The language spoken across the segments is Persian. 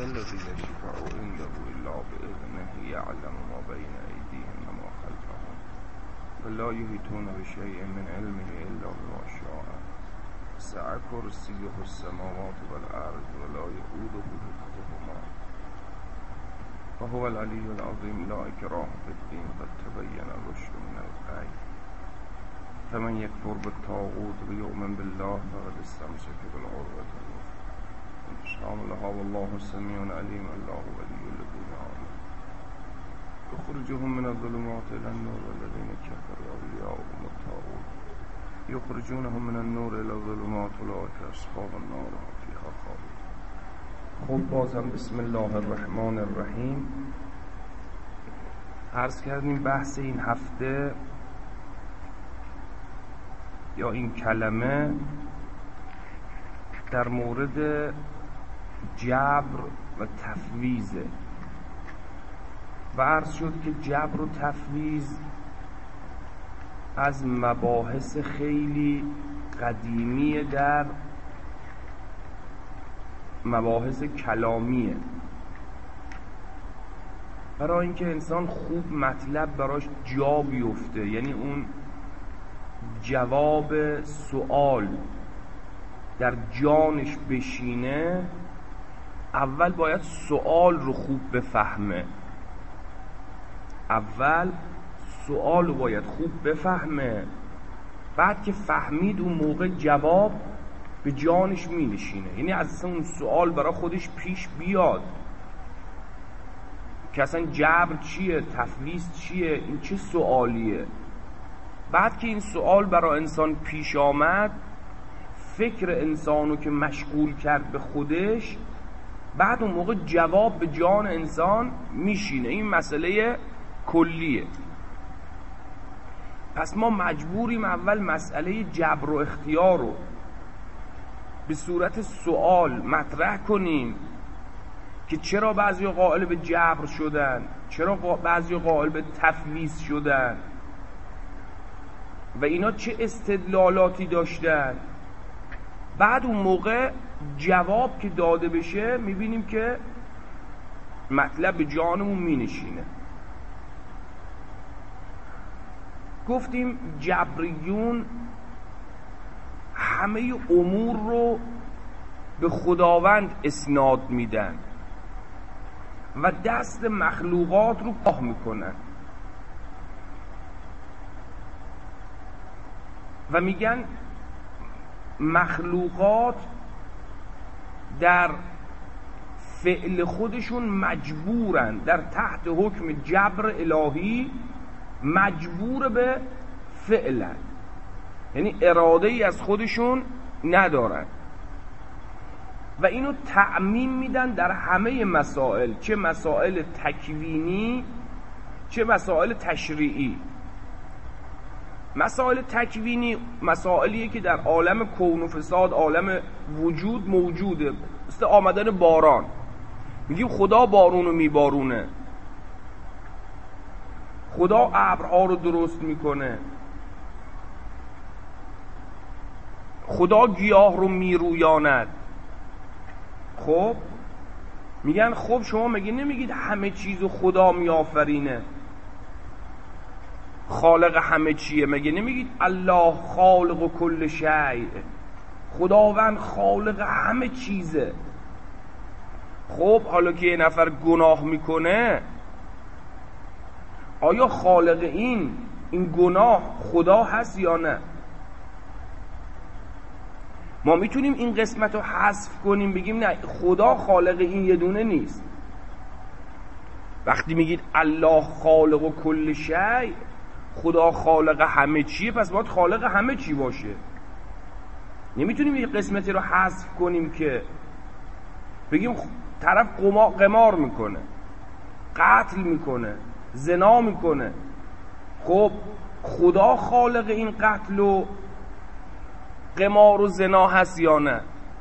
الذي لا شفاء عنده إلا بإذنه يعلم ما بين أيديهم وما خلفهم ولا يحيطون بشيء من علمه إلا بما شاء وسع كرسيه السماوات والأرض ولا يؤوده حفظهما وهو العلي العظيم لا إكراه في الدين قد تبين الرشد من الغي فمن يكفر بالطاغوت ويؤمن بالله فقد استمسك بالعروة الوثقى لها والله سميع عليم الله ولي الذين آمنوا يخرجهم من الظلمات إلى النور والذين كفروا أولياؤهم الطاغوت يخرجونهم من النور إلى الظلمات أولئك أصحاب النار هم فيها خالدون. خب بازم بسم الله الرحمن الرحیم. عرض کردیم بحث این هفته یا این کلمه در مورد جبر و تفویضه و عرض شد که جبر و تفویض از مباحث خیلی قدیمی در مباحث کلامیه، برای اینکه انسان خوب مطلب براش جا بیفته، یعنی اون جواب سوال در جانش بشینه، اول باید سوال رو خوب بفهمه. بعد که فهمید اون موقع جواب به جانش می نشینه، یعنی اصلا اون سوال برای خودش پیش بیاد که اصلا جبر چیه، تفویض چیه، این چه سوالیه. بعد که این سوال برای انسان پیش آمد، فکر انسانو که مشغول کرد به خودش، بعد اون موقع جواب به جان انسان میشینه. این مسئله کلیه. پس ما مجبوریم اول مسئله جبر و اختیار رو به صورت سوال مطرح کنیم که چرا بعضی قائل به جبر شدن، چرا بعضی قائل به تفویض شدن و اینا چه استدلالاتی داشتن. بعد اون موقع جواب که داده بشه میبینیم که مطلب به جانمون مینشینه. گفتیم جبریون همه امور رو به خداوند اسناد میدن و دست مخلوقات رو کوتاه میکنن و میگن مخلوقات در فعل خودشون مجبورن، در تحت حکم جبر الهی مجبور به فعلن، یعنی اراده ای از خودشون ندارن و اینو تعمیم میدن در همه مسائل، چه مسائل تکوینی چه مسائل تشریعی. مسائل تکوینی مسائلیه که در عالم کون و فساد، عالم وجود موجوده، مثل آمدن باران. میگیم خدا بارونو میبارونه، خدا ابرها رو درست میکنه، خدا گیاه رو میرویاند. خب میگن خب شما مگه نمیگید همه چیزو خدا میآفرینه، خالق همه چیه؟ مگه نمیگید الله خالق و کل شیء، خداوند خالق همه چیزه؟ خب حالا که یه نفر گناه میکنه، آیا خالق این گناه خدا هست یا نه؟ ما میتونیم این قسمت رو حذف کنیم، بگیم نه خدا خالق این یه دونه نیست. وقتی میگید الله خالق و کل شیء، خدا خالق همه چیه، پس باید خالق همه چی باشه. نمیتونیم یه قسمتی رو حذف کنیم که بگیم طرف قمار میکنه، قتل میکنه، زنا میکنه، خب خدا خالق این قتل و قمار و زنا هست یا نه؟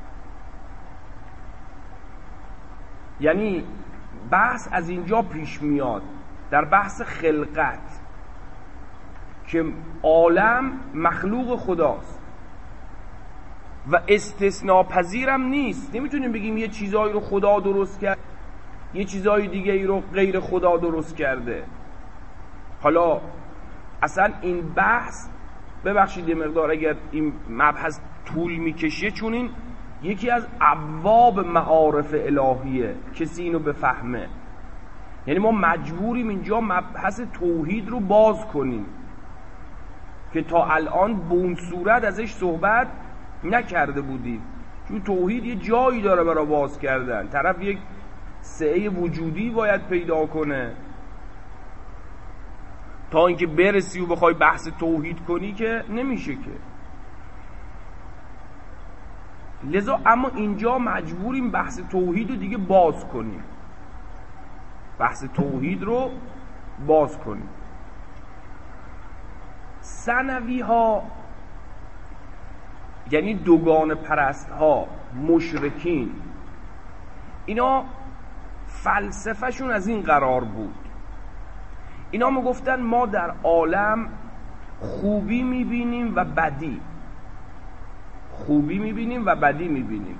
یعنی بحث از اینجا پیش میاد، در بحث خلقت، که عالم مخلوق خداست. و استثناپذیرم نیست. نمیتونیم بگیم یه چیزایی رو خدا درست کرد، یه چیزای دیگه ای رو غیر خدا درست کرده. حالا اصلا این بحث، ببخشید یه مقدار اگر این مبحث طول میکشه، چون این یکی از ابواب معارف الهیه، کسی اینو بفهمه. یعنی ما مجبوریم اینجا مبحث توحید رو باز کنیم که تا الان به اون صورت ازش صحبت نکرده بودیم، چون توحید یه جایی داره برای باز کردن. طرف یک سعه وجودی باید پیدا کنه تا اینکه برسی و بخوای بحث توحید کنی که نمیشه که. لذا اما اینجا مجبوریم بحث توحید رو دیگه باز کنیم، بحث توحید رو باز کنیم. ثنوی ها یعنی دوگانه پرست ها، مشرکین، اینا فلسفه شون از این قرار بود. اینا میگفتن ما در عالم خوبی میبینیم و بدی، خوبی میبینیم و بدی میبینیم.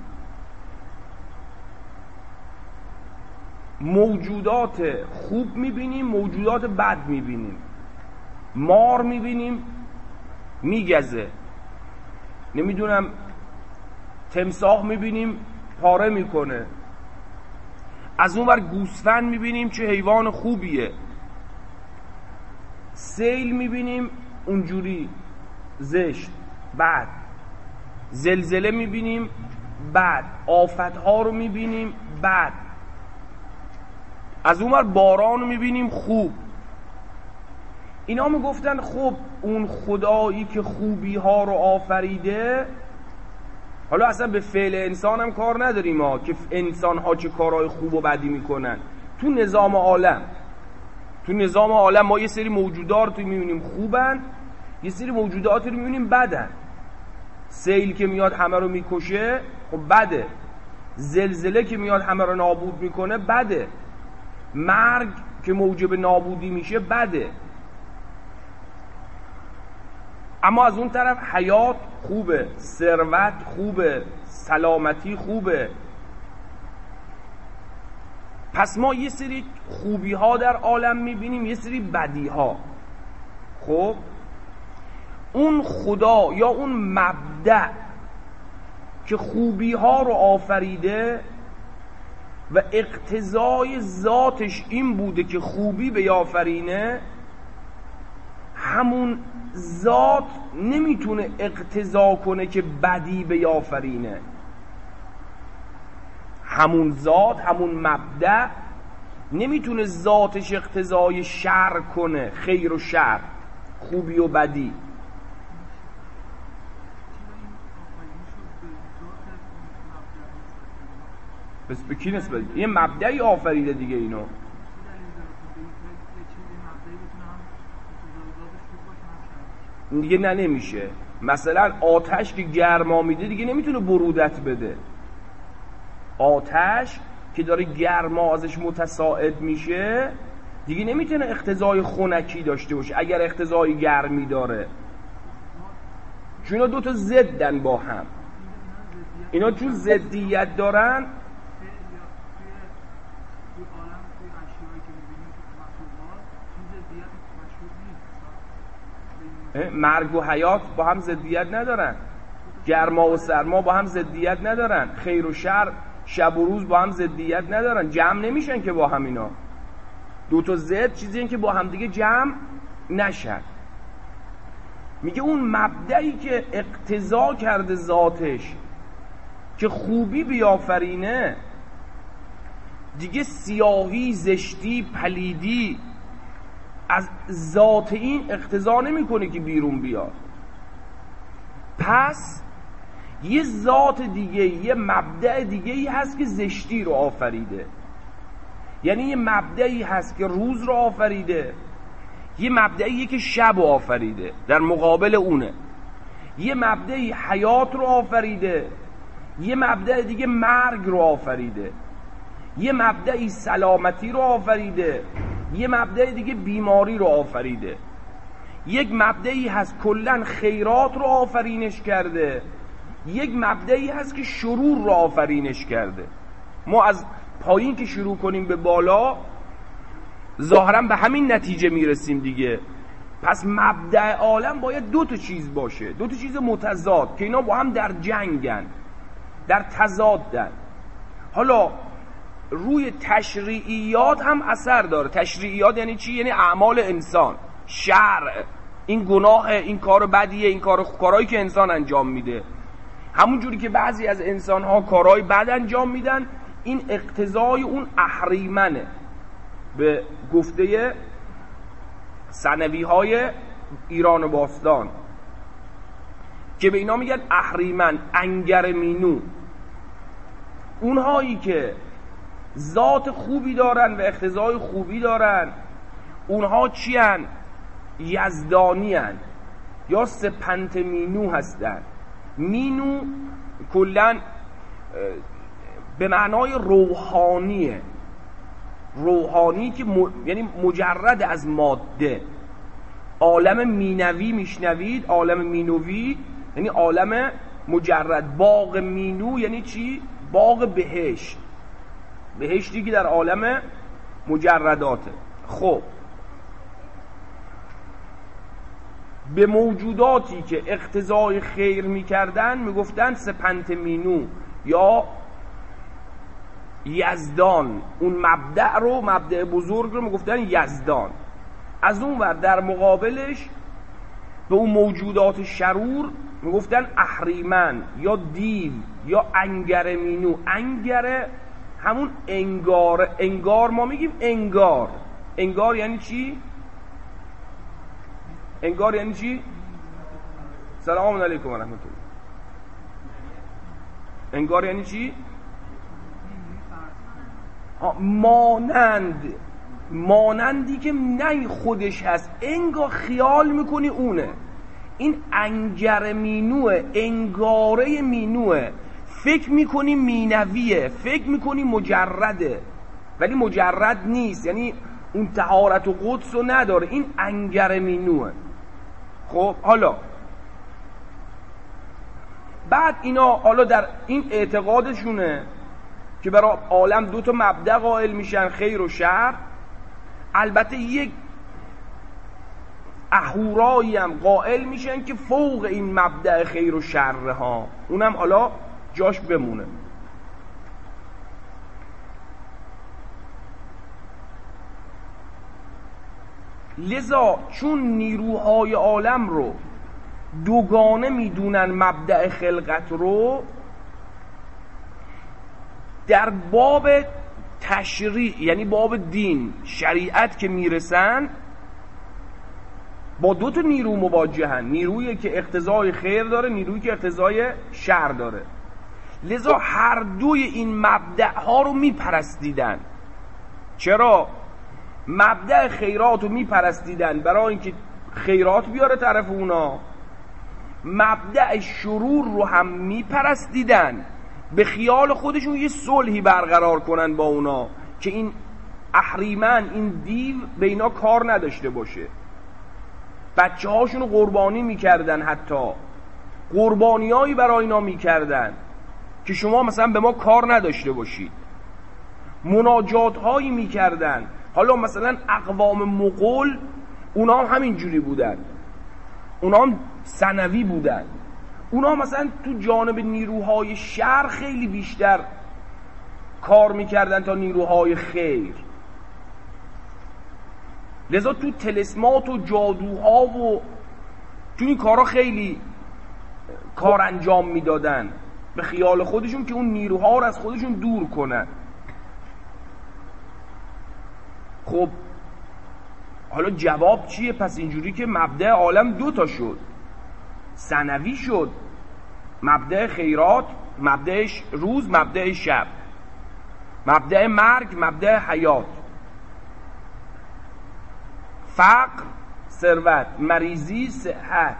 موجودات خوب میبینیم، موجودات بد میبینیم. مار میبینیم میگزه، نمیدونم تمساح میبینیم پاره میکنه، از اون ور گوسفند میبینیم چه حیوان خوبیه، سیل میبینیم اونجوری زشت بد، زلزله میبینیم بد، آفتها رو میبینیم بد، از اون ور باران رو میبینیم خوب. اینا میگفتن خب اون خدایی که خوبی ها رو آفریده، حالا اصلا به فعل انسان هم کار نداریم ما که انسان ها چه کارهای خوب و بدی میکنن. تو نظام عالم ما یه سری موجودات رو میبینیم خوبن، یه سری موجودات رو میبینیم بدن. سیل که میاد همه رو میکشه خب بده، زلزله که میاد همه رو نابود میکنه بده، مرگ که موجب نابودی میشه بده. اما از اون طرف حیات خوبه، ثروت خوبه، سلامتی خوبه. پس ما یه سری خوبی ها در عالم میبینیم، یه سری بدی ها. خب اون خدا یا اون مبدأ که خوبی ها رو آفریده و اقتضای ذاتش این بوده که خوبی بیافرینه، همون ذات نمیتونه اقتضا کنه که بدی بیافرینه. همون ذات، همون مبدأ نمیتونه ذاتش اقتضای شر کنه، خیر و شر، خوبی و بدی. پس به کی نسبت؟ یه مبدأی آفریده دیگه اینو. دیگه نمیشه. مثلا آتش که گرما میده دیگه نمیتونه برودت بده. آتش که داره گرما ازش متصاعد میشه دیگه نمیتونه اقتضای خنکی داشته باشه اگر اقتضای گرمی داره، چون اینا دوتا ضدن با هم. اینا چون ضدیت دارن، مرگ و حیات با هم ضدیت ندارن، گرما و سرما با هم ضدیت ندارن، خیر و شر، شب و روز با هم ضدیت ندارن، جمع نمیشن که با هم. اینا دو تا ضد چیزی این که با هم دیگه جمع نشن. میگه اون مبدئی که اقتضا کرده ذاتش که خوبی بیافرینه، دیگه سیاهی، زشتی، پلیدی از ذات این اقتضا نمیکنه که بیرون بیاد. پس یه ذات دیگه، یه مبدأ دیگه ای هست که زشتی رو آفریده. یعنی یه مبدئی هست که روز رو آفریده، یه مبدئی که شب رو آفریده، در مقابل اونه. یه مبدئی حیات رو آفریده، یه مبدأ دیگه مرگ رو آفریده، یه مبدئی سلامتی رو آفریده، یه مبدأ دیگه بیماری رو آفریده. یک مبدئی هست کلن خیرات رو آفرینش کرده، یک مبدعی هست که شرور را آفرینش کرده. ما از پایین که شروع کنیم به بالا ظاهرا به همین نتیجه میرسیم دیگه. پس مبدأ عالم باید دو تا چیز باشه، دو تا چیز متضاد که اینا با هم در جنگن، در تضادن. حالا روی تشریعیات هم اثر داره. تشریعیات یعنی چی؟ یعنی اعمال انسان، شرع، این گناه، این کار بدیه، این کارهایی که انسان انجام میده. همون جوری که بعضی از انسان‌ها کارهای بد انجام میدن، این اقتضای اون اهریمنه. به گفته ثنوی‌های ایران باستان که به اینا میگن اهریمن، انگر مینو. اونهایی که ذات خوبی دارن و اقتضای خوبی دارن، اونها چی هن؟ یزدانی هن یا سپنت مینو هستن. مینو کلن به معنای روحانیه، روحانی که یعنی مجرد از ماده. عالم مینوی میشنوید، عالم مینوی یعنی عالم مجرد. باغ مینو یعنی چی؟ باغ بهشت، بهشتی که در عالم مجرداته. خب به موجوداتی که اقتضای خیر میکردن میگفتن سپنت مینو یا یزدان. اون مبدأ رو، مبدأ بزرگ رو میگفتن یزدان. از اون ور در مقابلش به اون موجودات شرور میگفتن اهریمن یا دیو یا انگر مینو. انگر همون انگار. انگار ما میگیم انگار. انگار یعنی چی؟ انگار یعنی چی؟ سلام علیکم و رحمت الله. انگار یعنی چی؟ مانند. مانندی که نه خودش هست، انگار خیال میکنی اونه. این انگر مینوه، انگاره مینوه. فکر میکنی مینویه، فکر میکنی مجرده، ولی مجرد نیست. یعنی اون طهارت و قدس رو نداره. این انگر مینوه. خب حالا بعد اینا حالا در این اعتقادشونه که برای عالم دو تا مبدأ قائل میشن، خیر و شر. البته یک اهورایی هم قائل میشن که فوق این مبدأ خیر و شر ها، اونم حالا جاش بمونه. لذا چون نیروهای عالم رو دوگانه میدونن مبدأ خلقت رو، در باب تشریع یعنی باب دین، شریعت که میرسن با دو تا نیرو مواجهن. نیرویی که اقتضای خیر داره، نیرویی که اقتضای شر داره. لذا هر دوی این مبدأ ها رو میپرستیدن. چرا؟ مبدأ خیرات رو میپرستیدن برای اینکه خیرات بیاره طرف اونا. مبدأ شرور رو هم میپرستیدن به خیال خودشون یه صلحی برقرار کنن با اونا که این اهریمن، این دیو به اینا کار نداشته باشه. بچه هاشون رو قربانی میکردن، حتی قربانیایی برای اینا میکردن که شما مثلا به ما کار نداشته باشید. مناجات هایی میکردن. حالا مثلا اقوام مغول اونا هم همین جوری بودن، اونا هم ثنوی بودن. اونا مثلا تو جانب نیروهای شر خیلی بیشتر کار میکردن تا نیروهای خیر. لذا تو طلسمات و جادوها و تو این کارا خیلی کار انجام میدادن به خیال خودشون که اون نیروها رو از خودشون دور کنن. خب حالا جواب چیه؟ پس اینجوری که مبدأ عالم دو تا شد، ثنوی شد، مبدأ خیرات، مبدأ روز، مبدأ شب، مبدأ مرگ، مبدأ حیات، فقر، ثروت، مریضی، صحت.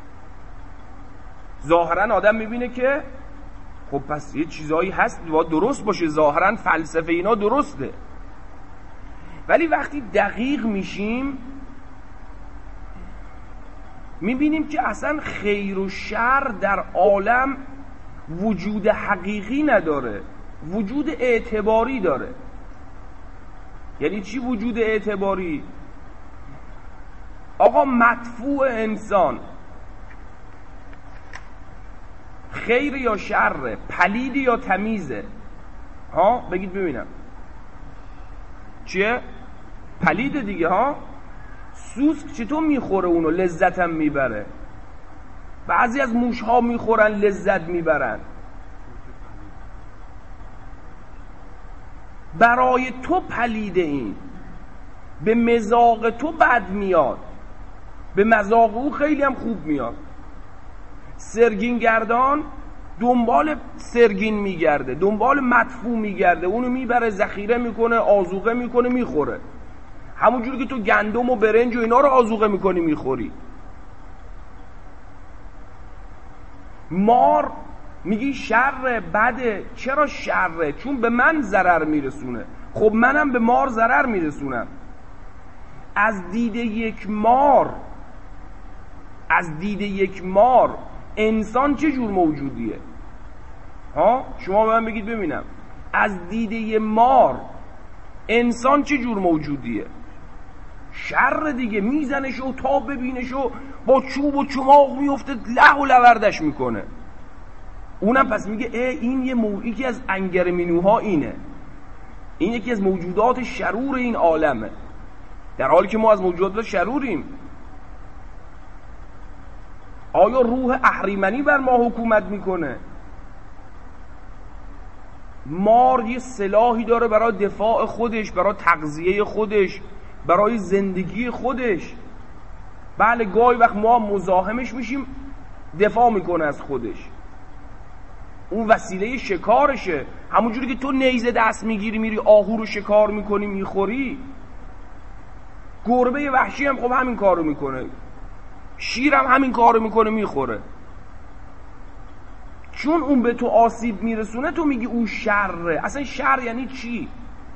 ظاهرا آدم میبینه که خب پس یه چیزایی هست باید درست باشه، ظاهرا فلسفه اینا درسته. ولی وقتی دقیق میشیم میبینیم که اصلا خیر و شر در عالم وجود حقیقی نداره، وجود اعتباری داره. یعنی چی وجود اعتباری؟ آقا مدفوع انسان خیر یا شر، پلید یا تمیزه؟ ها بگید ببینم چیه؟ پلیده دیگه. ها سوسک چطور میخوره اونو لذت هم میبره؟ بعضی از موشها میخورن لذت میبرن. برای تو پلیده، این به مذاق تو بد میاد، به مذاق او خیلی هم خوب میاد. سرگین گردان دنبال سرگین میگرده، دنبال مدفوع میگرده، اونو میبره ذخیره میکنه، آذوقه میکنه، میخوره. همونجوری که تو گندم و برنج و اینا رو آذوقه میکنی میخوری. مار میگی شر بده. چرا شره؟ چون به من ضرر میرسونه. خب منم به مار ضرر میرسونم. از دید یک مار انسان چه جور موجودیه؟ ها شما به من بگید ببینم، از دید یک مار انسان چه جور موجودیه؟ شر دیگه. میزنش و تا ببینش و با چوب و چماق میفته له و لوردش میکنه. اونم پس میگه این یکی از انگرمینوها اینه، این یکی از موجودات شرور این عالمه، در حالی که ما از موجودات شروریم. آیا روح اهریمنی بر ما حکومت میکنه؟ مار یه سلاحی داره برای دفاع خودش، برای تغذیه خودش، برای زندگی خودش. بله گاهی وقت ما مزاحمش میشیم، دفاع میکنه از خودش، اون وسیله شکارشه. همونجوری که تو نیزه دست میگیری میری آهو رو شکار میکنی میخوری، گربه وحشی هم خب همین کارو میکنه، شیر هم همین کارو میکنه میخوره. چون اون به تو آسیب میرسونه تو میگی اون شره. اصلا شر یعنی چی؟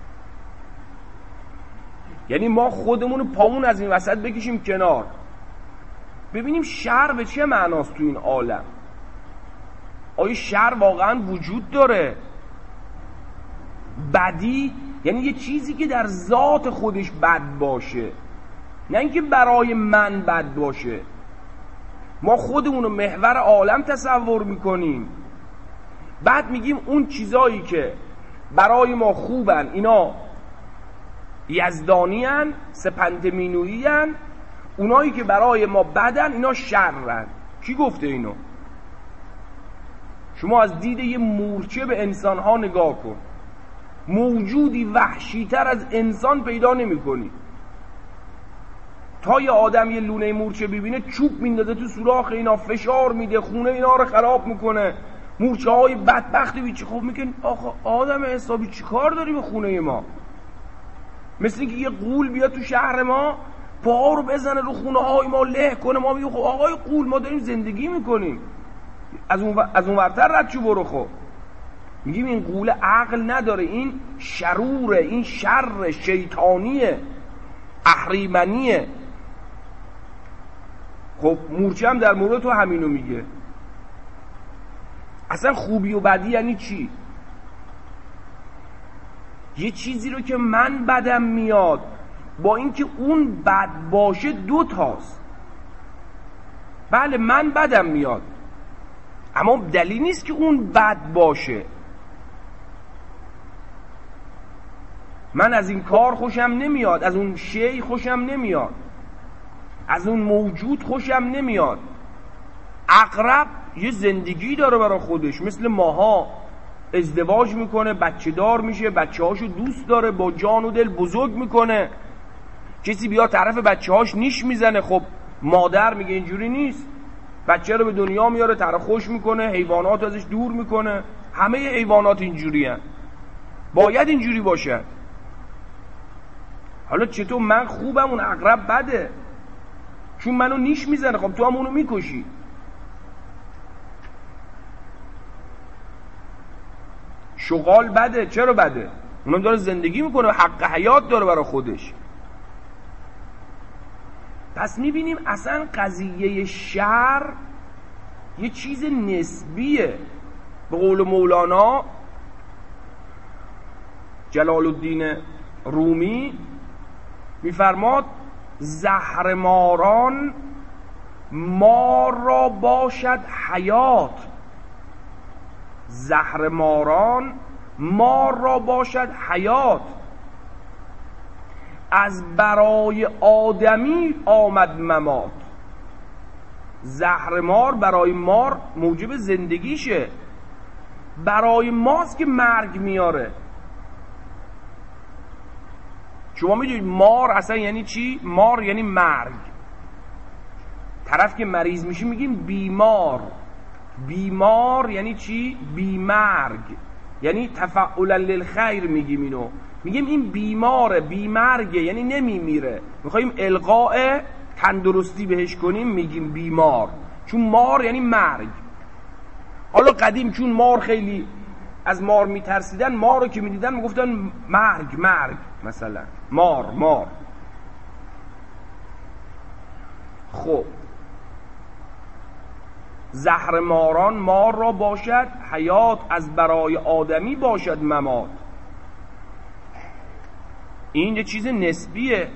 یعنی ما خودمون پامون از این وسط بکشیم کنار، ببینیم شر به چه معناست تو این عالم. آیا شر واقعا وجود داره؟ بدی یعنی یه چیزی که در ذات خودش بد باشه، نه اینکه برای من بد باشه. ما خودمون رو محور عالم تصور میکنیم، بعد میگیم اون چیزایی که برای ما خوبن اینا یزدانی هن، سپنتمینویی هن، اونایی که برای ما بدن اینا شرن. کی گفته اینو؟ شما از دید یه مورچه به انسان ها نگاه کن، موجودی وحشیتر از انسان پیدا نمی کنی. تا یه آدم یه لونه مورچه ببینه چوب میندازه تو سوراخ اینا، فشار میده، خونه اینا رو خراب میکنه. مورچه های بدبختی بیچه خوب میگن آخه آدم حسابی چی کار داری به خونه ما؟ مثل اینکه یه غول بیاد تو شهر ما پاها رو بزنه رو خونه های ما له کنه. ما میگیم خب آقای غول ما داریم زندگی میکنیم، از اون ورتر رد شو برو. خب میگیم این غول عقل نداره، این شروره، این شر شیطانیه، اهریمنیه. خب مورچه هم در مورد تو همینو میگه. اصلا خوبی و بدی یعنی چی؟ یه چیزی رو که من بدم میاد با اینکه اون بد باشه دو تاست. بله من بدم میاد اما دلیل نیست که اون بد باشه. من از این کار خوشم نمیاد، از اون شی خوشم نمیاد، از اون موجود خوشم نمیاد. عقرب یه زندگی داره برای خودش، مثل ماها ازدواج میکنه، بچه دار میشه، بچه هاشو دوست داره، با جان و دل بزرگ میکنه. کسی بیا طرف بچه هاش نیش میزنه، خب مادر میگه اینجوری نیست، بچه رو به دنیا میاره، ترخوش میکنه، حیوانات ازش دور میکنه. همه حیوانات اینجوری هن. باید اینجوری باشه. حالا چطور من خوبم اون عقرب بده؟ چون منو نیش میزنه، خب تو هم اونو میکشی. شغال بده. چرا بده؟ اونم داره زندگی میکنه، حق حیات داره برای خودش. پس میبینیم اصلا قضیه شر یه چیز نسبیه. به قول مولانا جلال الدین رومی میفرماد زهرماران مار را باشد حیات، زهرماران مار را باشد حیات، از برای آدمی آمد ممات. زهرمار برای مار موجب زندگیشه، برای ماست که مرگ میاره. شما میدونید مار اصلا یعنی چی؟ مار یعنی مرگ. طرف که مریض میشه میگیم بیمار. بیمار یعنی چی؟ بیمرگ، یعنی تفعلا للخیر میگیم اینو. میگیم این بیماره، بیمرگه، یعنی نمیمیره. میخوایم القاء تندرستی بهش کنیم میگیم بیمار، چون مار یعنی مرگ. حالا قدیم چون مار خیلی از مار میترسیدن، مار رو که میدیدن میگفتن مرگ مرگ، مثلا مار. خب زهرماران مار را باشد حیات، از برای آدمی باشد ممات. این یه چیز نسبیه.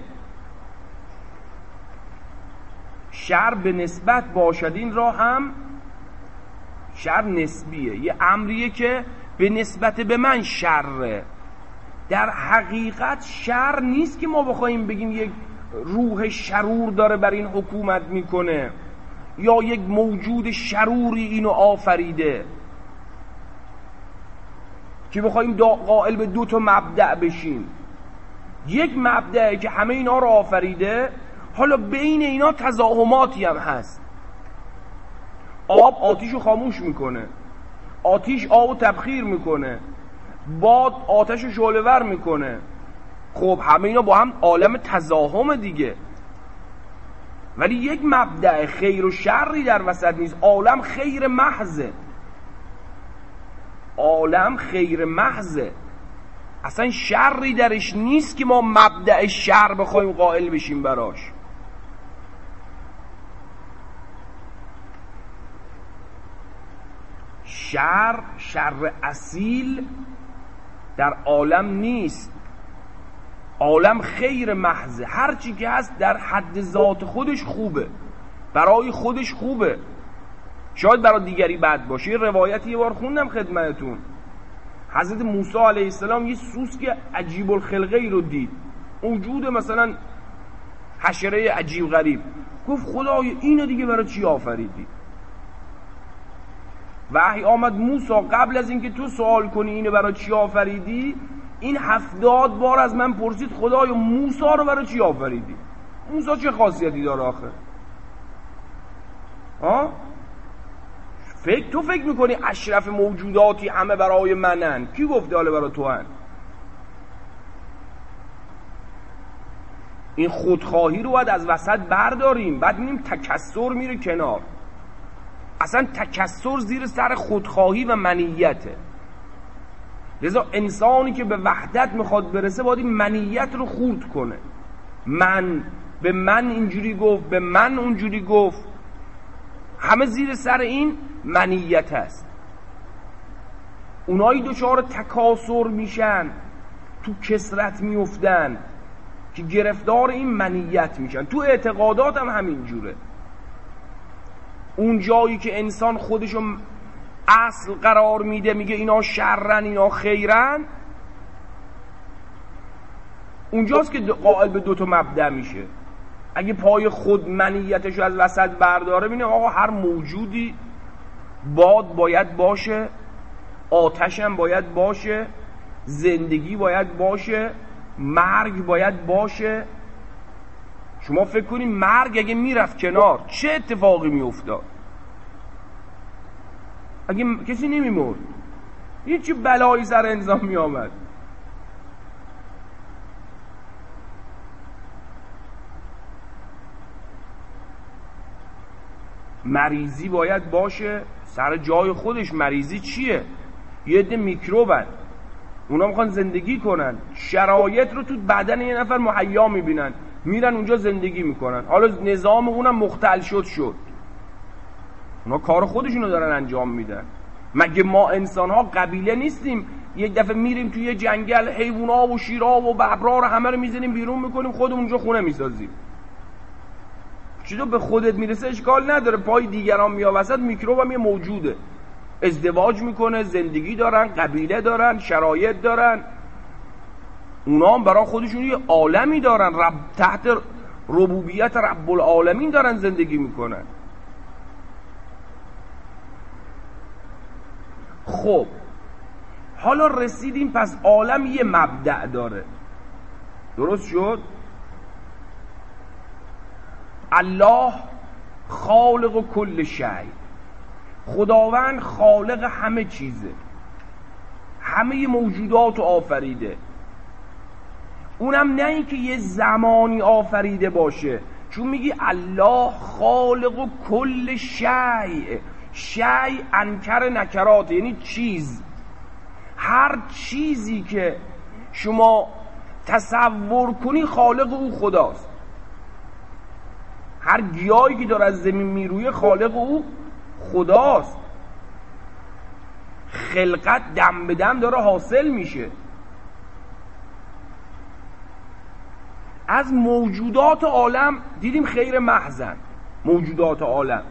شر به نسبت باشد، این را هم شر نسبیه، یه امریه که به نسبت به من شره. در حقیقت شر نیست که ما بخوایم بگیم یک روح شرور داره بر این حکومت میکنه یا یک موجود شروری اینو آفریده، که بخوایم قائل به دو تا مبدأ بشیم. یک مبدأ که همه اینا رو آفریده، حالا بین اینا تزاحماتی هم هست. آب آتیشو خاموش میکنه، آتیش آبو تبخیر میکنه، باد آتشو شعله‌ور میکنه. خب همه اینا با هم عالم تزاحم دیگه، ولی یک مبدأ خیر و شری در وسط نیست. عالم خیر محضه، عالم خیر محضه، اصلا شری درش نیست که ما مبدأ شر بخوایم قائل بشیم براش. شر اصیل در عالم نیست. عالم خیر محضه، هر چی که هست در حد ذات خودش خوبه، برای خودش خوبه، شاید برای دیگری بد باشه. یه روایتی یه بار خوندم خدمتتون، حضرت موسی علیه السلام یه سوسک عجیب الخلقه ای رو دید، وجود مثلا حشره عجیب غریب. گفت خدای اینو دیگه برای چی آفریدی؟ وحی آمد موسی قبل از اینکه تو سوال کنی اینو برای چی آفریدی، این 70 بار از من پرسید خدای موسی رو برای چی آفریدی؟ موسی چه خاصیتی داره آخه؟ تو فکر میکنی اشرف موجوداتی همه برای منن؟ کی گفته حالا برای تو هن؟ این خودخواهی رو باید از وسط برداریم، بعد می‌بینیم تکثر میره کنار. اصلا تکثر زیر سر خودخواهی و منیته. لذا انسانی که به وحدت میخواد برسه باید این منیت رو خورد کنه. من به من اینجوری گفت، به من اونجوری گفت، همه زیر سر این منیت هست. اونایی دچار تکاثر میشن، تو کثرت میافتن که گرفتار این منیت میشن. تو اعتقادات هم همین جوره. اون جایی که انسان خودشو اصل قرار میده، میگه اینا شرن اینا خیرن، اونجاست که قائل به دو تا مبدأ میشه. اگه پای خود منیتشو از وسط برداره، ببینه آقا هر موجودی باد باید باشه، آتش هم باید باشه، زندگی باید باشه، مرگ باید باشه. شما فکر کنید مرگ اگه میرفت کنار چه اتفاقی میافتاد؟ اگه کسی نمیمرد، یه چه بلایی سر انسان میآمد. مریضی باید باشه سر جای خودش. مریضی چیه؟ یه عده میکروبن، اونا میخوان زندگی کنن، شرایط رو تو بدن یه نفر مهیا میبینن، میرن اونجا زندگی میکنن. حالا نظام اونم مختل شد، اونا کار خودشونو دارن انجام میدن. مگه ما انسان ها قبیله نیستیم؟ یک دفعه میریم توی یه جنگل، حیوونا و شیرها و ببرا رو همه رو میزنیم بیرون میکنیم، خودمون اونجا خونه میسازیم. چیزو به خودت میرسه اشکال نداره، پای دیگران میاد وسط، میکروب هم یه موجوده، ازدواج میکنه، زندگی دارن، قبیله دارن، شرایط دارن، اونا هم برای خودشون یه عالمی دارن، تحت ربوبیت رب العالمین دارن زندگی میکنن. خب حالا رسیدیم پس عالم یه مبدأ داره، درست شد؟ الله خالق کل شیء، خداوند خالق همه چیزه، همه موجودات رو آفریده. اونم نه این که یه زمانی آفریده باشه، چون میگی الله خالق کل شیء، شیء انکر نکرات، یعنی چیز، هر چیزی که شما تصور کنی خالق او خداست. هر گیاهی که داره از زمین میرویه خالق او خداست. خلقت دم به دم داره حاصل میشه. از موجودات عالم دیدیم خیر محضن، موجودات عالم.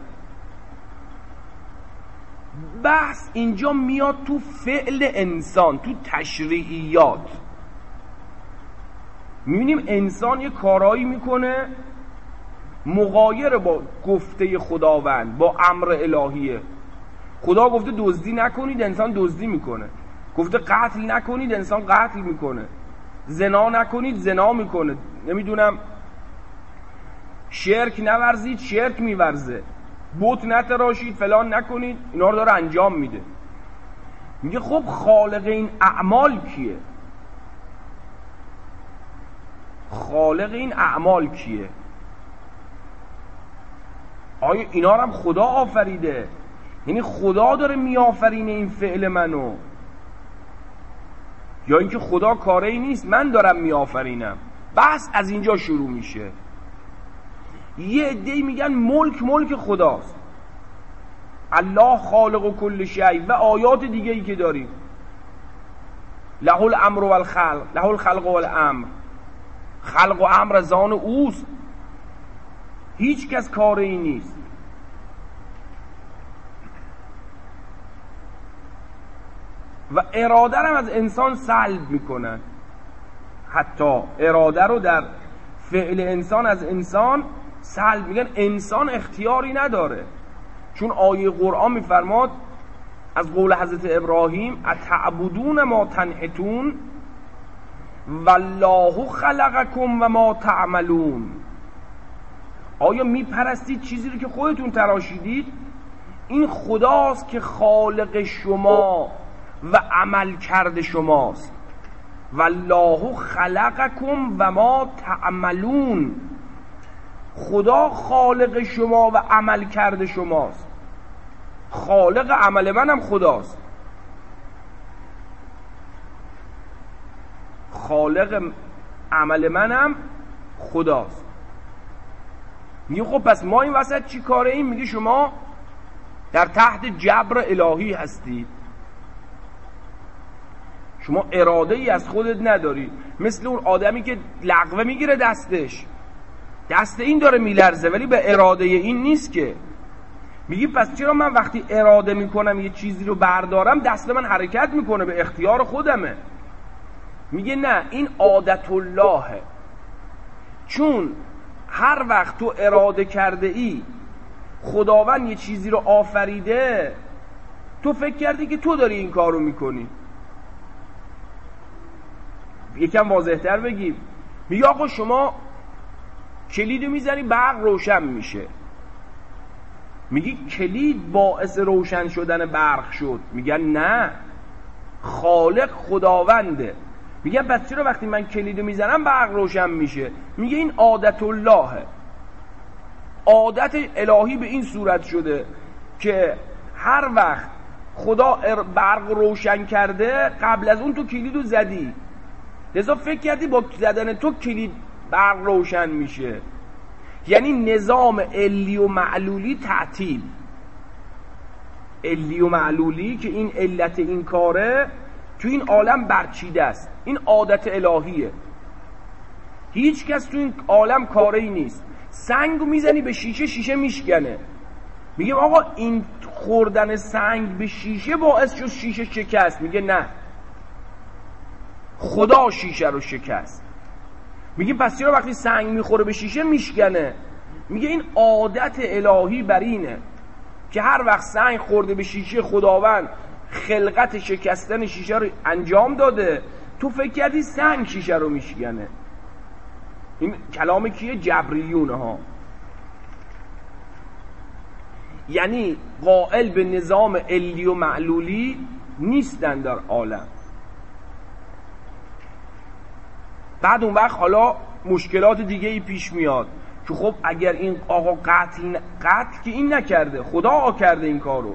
بحث اینجا میاد تو فعل انسان، تو تشریعیات. میبینیم انسان یه کارایی میکنه مغایر با گفته خداوند، با امر الهیه. خدا گفته دزدی نکنید، انسان دزدی میکنه. گفته قتل نکنید، انسان قتل میکنه. زنا نکنید، زنا میکنه. نمیدونم شرک نورزید، شرک میورزه. بت نتراشید، فلان نکنید، اینا رو داره انجام میده. میگه خب خالق این اعمال کیه؟ خالق این اعمال کیه؟ آیا اینا رو هم خدا آفریده؟ یعنی خدا داره میآفرینه این فعل منو، یا اینکه خدا کاری نیست من دارم میآفرینم؟ بحث از اینجا شروع میشه. یه عده‌ای میگن ملک خداست، الله خالق کل شیء، و آیات دیگه ای که داریم، له الامر والخلق، له الخلق والامر، خلق و امر زان اوست، هیچ کس کاری نیست. و اراده رو از انسان سلب میکنن، حتی اراده رو در فعل انسان از انسان سلب میگن. انسان اختیاری نداره، چون آیه قرآن میفرماد از قول حضرت ابراهیم اتعبدون ما تنحتون والله خلقکم و ما تعملون. آیا میپرستید چیزی رو که خودتون تراشیدید؟ این خداست که خالق شما و عمل کرده شماست. والله خلقکم و ما تعملون، خدا خالق شما و عمل کرده شماست. خالق عمل منم خداست، خالق عمل منم خداست. میگه خب پس ما این وسط چی کاره ایم؟ میگه شما در تحت جبر الهی هستید، شما اراده ای از خودت نداری. مثل اون آدمی که لقوه میگیره دست این داره میلرزه ولی به اراده این نیست که. میگی پس چرا من وقتی اراده میکنم یه چیزی رو بردارم دست من حرکت میکنه، به اختیار خودمه؟ میگه نه، این عادت اللهه. چون هر وقت تو اراده کرده ای خداوند یه چیزی رو آفریده، تو فکر کردی که تو داری این کار رو میکنی. یکم واضح‌تر بگیم، میگه آقا شما کلید میزنی برق روشن میشه، میگی کلید باعث روشن شدن برق شد. میگن نه، خالق خداونده. میگن پس چرا وقتی من کلیدو میزنم برق روشن میشه؟ میگه این عادت اللهه، عادت الهی به این صورت شده که هر وقت خدا برق روشن کرده قبل از اون تو کلیدو زدی، لذا فکر کردی با زدن تو کلید برق روشن میشه. یعنی نظام علی و معلولی تعطیل. علی و معلولی که این علت این کاره تو این عالم برچیده است. این عادت الهیه، هیچ کس تو این عالم کاری نیست. سنگو میزنی به شیشه، شیشه میشکنه. میگه آقا این خوردن سنگ به شیشه باعث شد شیشه شکست. میگه نه، خدا شیشه رو شکست. میگه پس چرا وقتی سنگ میخوره به شیشه میشکنه؟ میگه این عادت الهی بر اینه که هر وقت سنگ خورده به شیشه، خداوند خلقت شکستن شیشه رو انجام داده، تو فکر کردی سنگ شیشه رو میشکنه. این کلام کیه؟ جبریونه ها. یعنی قائل به نظام علی و معلولی نیستن در عالم. بعد اون وقت حالا مشکلات دیگه ای پیش میاد که خب اگر این آقا قتل که این نکرده، خدا کرده این کارو،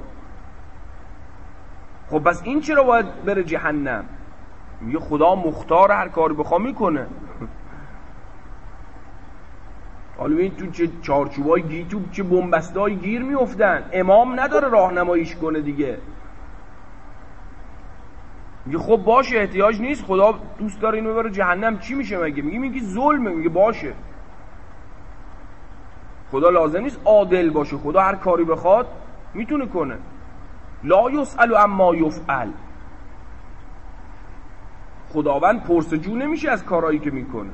خب بس این چرا باید بره جهنم؟ میگه خدا مختار هر کاری بخواه میکنه. حالا این تو چه چارچوبای گیر، تو چه بنبستای گیر میافتن. امام نداره راهنماییش کنه دیگه. میگه خب باشه، احتیاج نیست، خدا دوست داره اینو ببره جهنم، چی میشه مگه؟ میگه ظلمه. میگه باشه، خدا لازم نیست عادل باشه، خدا هر کاری بخواد میتونه کنه. لا یسأل عما یفعل. خداوند پرسجو نمیشه از کارهایی که میکنه.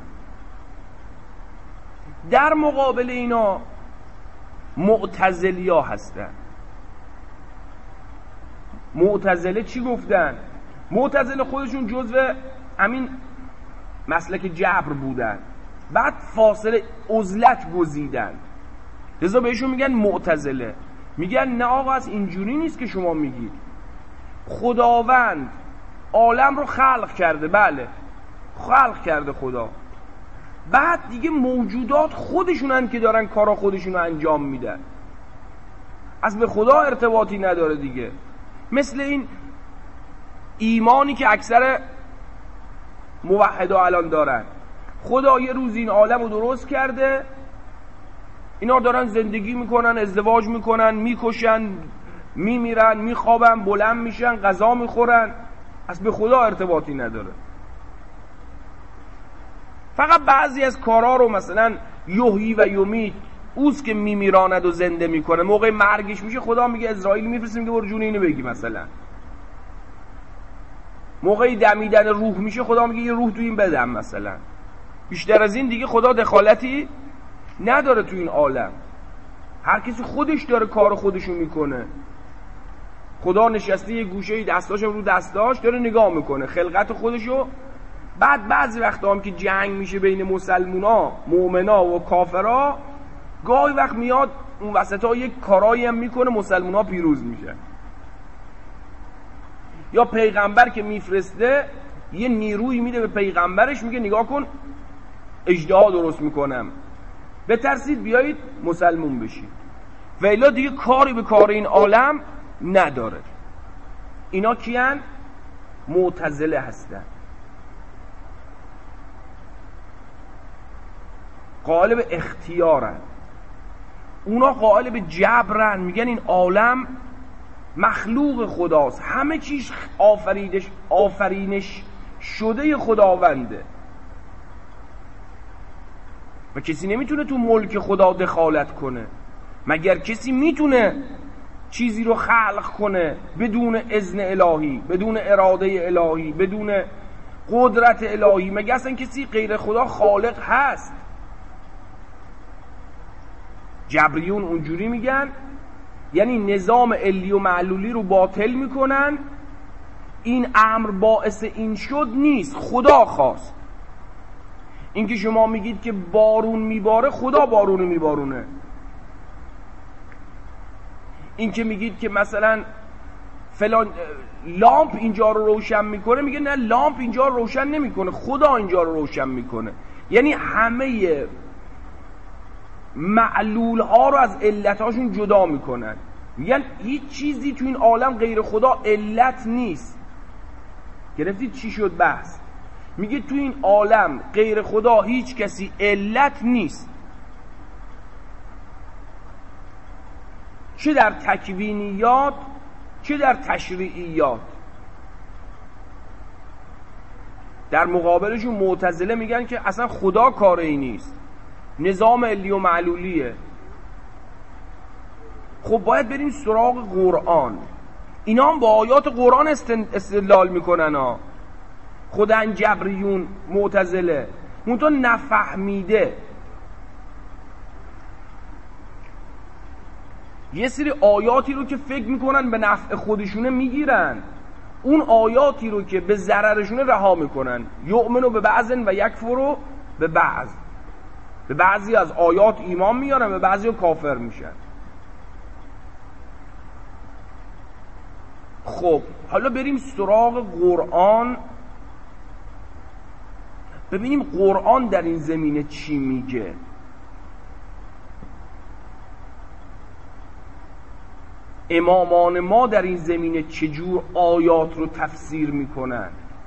در مقابل اینا معتزلیا هستن. معتزله چی گفتن؟ معتزله خودشون جزو همین مسلک جبر بودن، بعد فاصله عزلت گزیدن، لذا بهشون میگن معتزله. میگن نه آقا، از اینجوری نیست که شما میگید. خداوند عالم رو خلق کرده، بله خلق کرده خدا، بعد دیگه موجودات خودشونن که دارن کارا خودشونو انجام میدن، از به خدا ارتباطی نداره دیگه. مثل این ایمانی که اکثر موحدا الان دارن، خدا یه روز این عالم رو درست کرده، اینا دارن زندگی میکنن، ازدواج میکنن، میکشن، میمیرن، میخوابن، بلند میشن، غذا میخورن، از به خدا ارتباطی نداره. فقط بعضی از کارا رو مثلا یحیی و یمیت، اوست که میمیراند و زنده میکنه، موقع مرگش میشه خدا میگه اسرائیل میفرستیم که برو جون اینو بگی. مثلا موقع دمیدن روح میشه خدا میگه یه روح تو این بدم. مثلا بیشتر از این دیگه خدا دخالتی نداره تو این عالم. هر کسی خودش داره کار خودشو میکنه. خدا نشسته یه گوشه دستاشو رو دستاش داره نگاه میکنه خلقت خودشو. بعد بعضی وقتا هم که جنگ میشه بین مسلمونا، مؤمنا و کافرا، گاهی وقت میاد اون وسطا یک کارایی هم میکنه، مسلمونا پیروز میشه. یا پیغمبر که میفرسته یه نیروی میده به پیغمبرش، میگه نگاه کن اژدها درست میکنم، بترسید بیایید مسلمون بشید. و الا دیگه کاری به کار این عالم نداره. اینا کیان؟ معتزله هستن، قائل به اختیارن. اونا قائل به جبرن، میگن این عالم مخلوق خداست، همه چیز آفرینش شده خداونده و کسی نمیتونه تو ملک خدا دخالت کنه. مگر کسی میتونه چیزی رو خلق کنه بدون اذن الهی، بدون اراده الهی، بدون قدرت الهی؟ مگر اصلا کسی غیر خدا خالق هست؟ جبریون اونجوری میگن، یعنی نظام علی و معلولی رو باطل میکنن. این امر باعث این شد نیست، خدا خواست. این که شما میگید که بارون میباره، خدا بارون میبارونه. این که میگید که مثلا فلان لامپ اینجا رو روشن میکنه، میگه نه لامپ اینجا رو روشن نمیکنه، خدا اینجا رو روشن میکنه. یعنی همه معلول ها رو از علت هاشون جدا میکنن. میگن هیچ چیزی تو این عالم غیر خدا علت نیست. گرفتید چی شد بحث؟ میگه تو این عالم غیر خدا هیچ کسی علت نیست، چه در تکوینیات چه در تشریعیات. در مقابلشون معتزله میگن که اصلا خدا کاری نیست، نظام علی و معلولیه. خب باید بریم سراغ قرآن. اینا هم با آیات قرآن استدلال میکنن ها، خودن جبریون معتزله، منتها نفهمیده. یه سری آیاتی رو که فکر میکنن به نفع خودشونه میگیرن، اون آیاتی رو که به ضررشونه رها میکنن. یؤمنو به بعضن و یکفرو به بعض. به بعضی از آیات ایمان میارن، به بعضی رو کافر میشن. خب حالا بریم سراغ قرآن، ببینیم قرآن در این زمینه چی میگه. امامان ما در این زمینه چجور آیات رو تفسیر میکنن.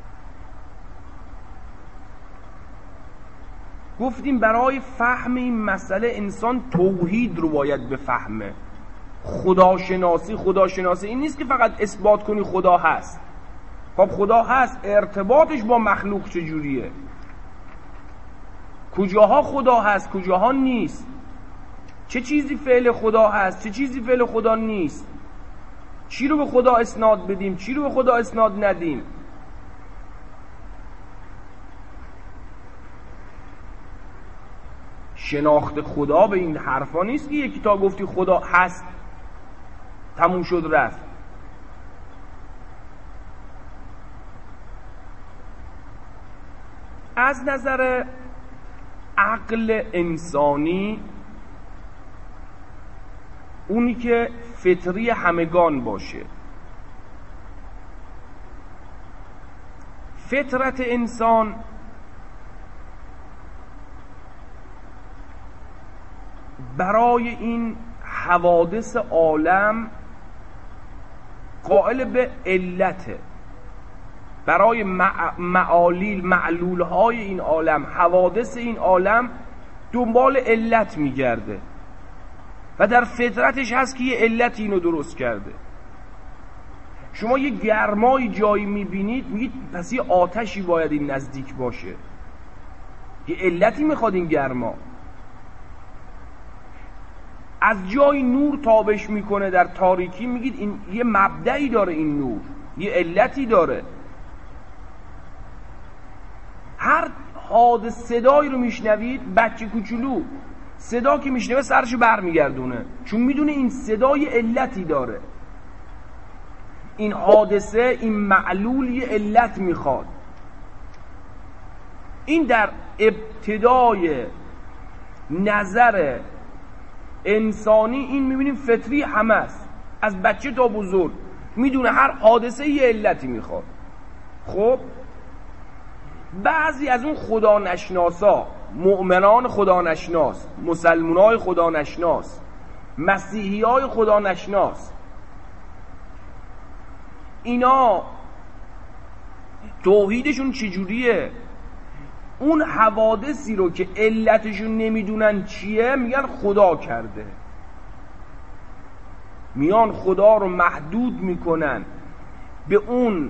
گفتیم برای فهم این مسئله انسان توحید رو باید بفهمه. خداشناسی این نیست که فقط اثبات کنی خدا هست. خب خدا هست، ارتباطش با مخلوق چجوریه؟ کجاها خدا هست، کجاها نیست؟ چه چیزی فعل خدا هست، چه چیزی فعل خدا نیست؟ چی رو به خدا اسناد بدیم، چی رو به خدا اسناد ندیم؟ شناخت خدا به این حرفا نیست که یکی تا گفتی خدا هست تموم شد رفت. از نظر عقل انسانی، اونی که فطری همگان باشه، فطرت انسان برای این حوادث عالم قائل به علته. برای معلولهای این عالم، حوادث این عالم دنبال علت میگرده و در فطرتش هست که یه علت اینو درست کرده. شما یه گرمای جایی میبینید، میگید پس یه آتشی باید این نزدیک باشه، یه علتی میخواد این گرما. از جای نور تابش میکنه در تاریکی، میگید این یه مبدعی داره، این نور یه علتی داره. هر حادث صدایی رو میشنوید، بچه کوچولو صدا که میشنوه سرشو برمیگردونه، چون میدونه این صدا یه علتی داره، این حادثه، این معلول یه علت میخواد. این در ابتدای نظر انسانی این میبینیم فطری همه است، از بچه تا بزرگ میدونه هر حادثه یه علتی میخواد. خب بعضی از اون خدا نشناسا، مؤمنان خدا نشناس، مسلمانای خدا نشناس، مسیحی های خدا نشناس، اینا توحیدشون چجوریه؟ اون حوادثی رو که علتشون نمیدونن چیه میگن خدا کرده، میان خدا رو محدود میکنن به اون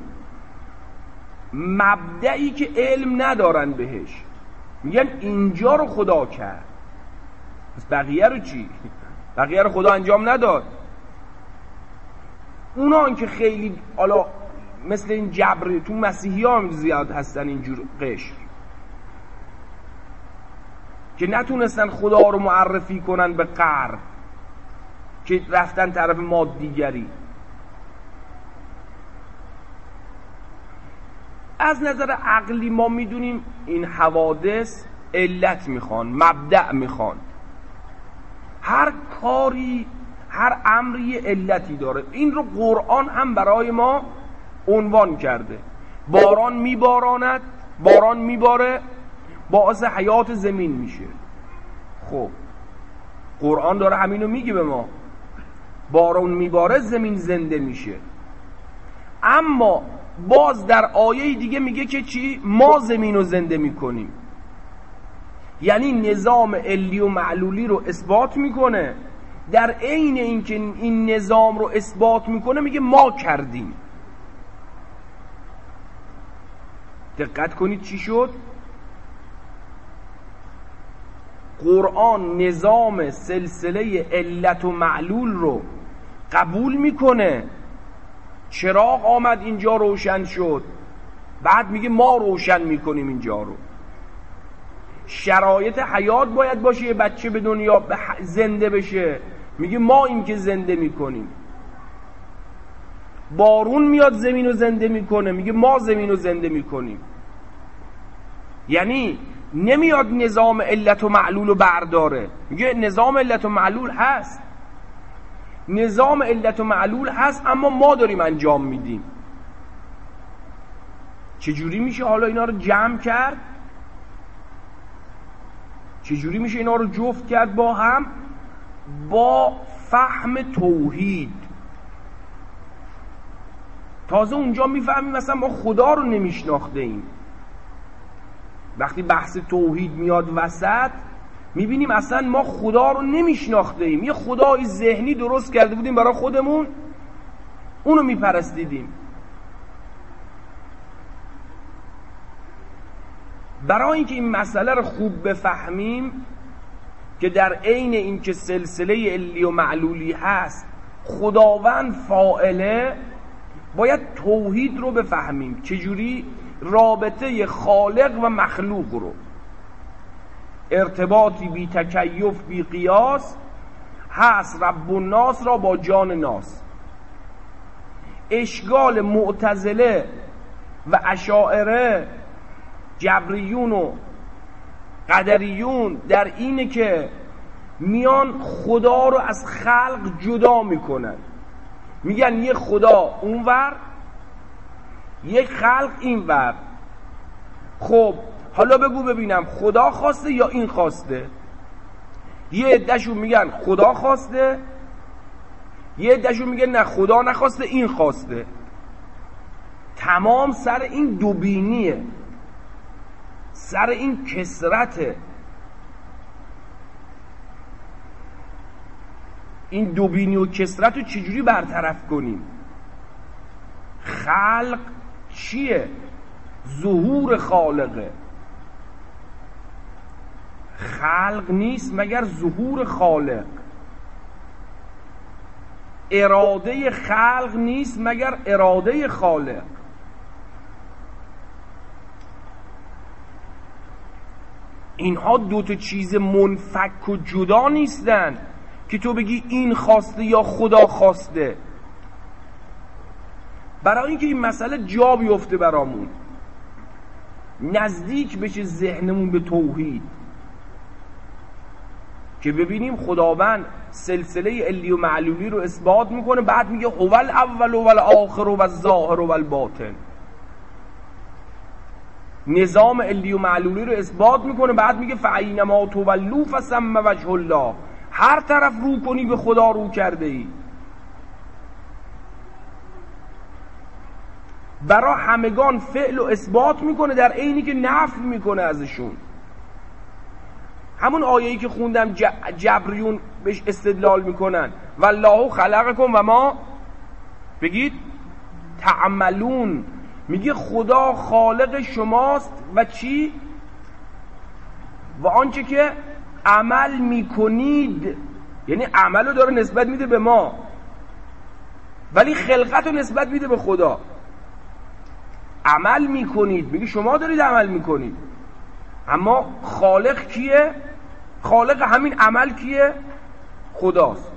مبدعی که علم ندارن بهش، میگن اینجا رو خدا کرد. پس بقیه رو چی؟ بقیه رو خدا انجام نداد. اونا که خیلی حالا مثل این جبر تو مسیحی ها هم زیاد هستن، اینجور قشر که نتونستن خدا رو معرفی کنن به غرب، که رفتن طرف مادیگری. از نظر عقلی ما میدونیم این حوادث علت میخوان، مبدأ میخوان. هر کاری، هر امری علتی داره. این رو قرآن هم برای ما عنوان کرده. باران میباراند، باران میباره، باعث حیات زمین میشه. خب قرآن داره همینو میگه به ما، باران میباره زمین زنده میشه. اما باز در آیه دیگه میگه که چی؟ ما زمین رو زنده میکنیم. یعنی نظام علی و معلولی رو اثبات میکنه در عین اینکه این نظام رو اثبات میکنه میگه ما کردیم. دقت کنید چی شد؟ قرآن نظام سلسله علت و معلول رو قبول میکنه، چراغ آمد اینجا روشن شد، بعد میگه ما روشن میکنیم اینجا رو. شرایط حیات باید باشه یه بچه به دنیا زنده بشه، میگه ما این که زنده میکنیم. بارون میاد زمین رو زنده میکنه، میگه ما زمین رو زنده میکنیم. یعنی نمیاد نظام علت و معلول رو برداره، میگه نظام علت و معلول هست، نظام علت و معلول هست اما ما داریم انجام میدیم. چجوری میشه حالا اینا رو جمع کرد؟ چجوری میشه اینا رو جفت کرد با هم؟ با فهم توحید. تازه اونجا میفهمیم مثلا ما خدا رو نمیشناخته ایم. وقتی بحث توحید میاد وسط میبینیم اصلا ما خدا رو نمیشناخته ایم. یه خدای ذهنی درست کرده بودیم برای خودمون، اونو میپرستیدیم. برای اینکه این مسئله رو خوب بفهمیم که در عین اینکه سلسله علی و معلولی هست خداوند فاعله، باید توحید رو بفهمیم. چجوری؟ رابطه خالق و مخلوق رو، ارتباطی بی تکیف بی قیاس هست رب الناس را با جان ناس. اشکال معتزله و اشاعره، جبریون و قدریون در اینه که میان خدا رو از خلق جدا میکنن، میگن یه خدا اونور یک خلق اینور. خب حالا بگو ببینم خدا خواسته یا این خواسته؟ یه عده‌شون میگن خدا خواسته، یه عده‌شون میگن نه خدا نخواسته این خواسته. تمام سر این دوبینیه، سر این کثرته. این دوبینی و کثرت رو چجوری برطرف کنیم؟ خلق چیه؟ ظهور خالقه. خلق نیست مگر ظهور خالق. اراده خلق نیست مگر اراده خالق. اینها دوتا چیز منفک و جدا نیستن که تو بگی این خواسته یا خدا خواسته. برای اینکه این مسئله جا بیفته برامون، نزدیک بشه ذهنمون به توحید، که ببینیم خداوند سلسله علی و معلولی رو اثبات میکنه، بعد میگه هو الاول و الاخر و الظاهر و الباطن. نظام علی و معلولی رو اثبات میکنه، بعد میگه فاینما تولوا فثم وجه الله. هر طرف رو کنی به خدا رو کرده ای. برای همگان فعل و اثبات میکنه در عینی که نفی میکنه ازشون. همون آیه‌ای که خوندم جبریون بهش استدلال میکنن والله خلقکم و ما بگید تعملون. میگه خدا خالق شماست و چی؟ و آنچه که عمل میکنید. یعنی عملو داره نسبت میده به ما، ولی خلقتو نسبت میده به خدا. عمل میکنید، میگه شما دارید عمل میکنید، اما خالق کیه؟ خالق همین عمل کیه؟ خداست.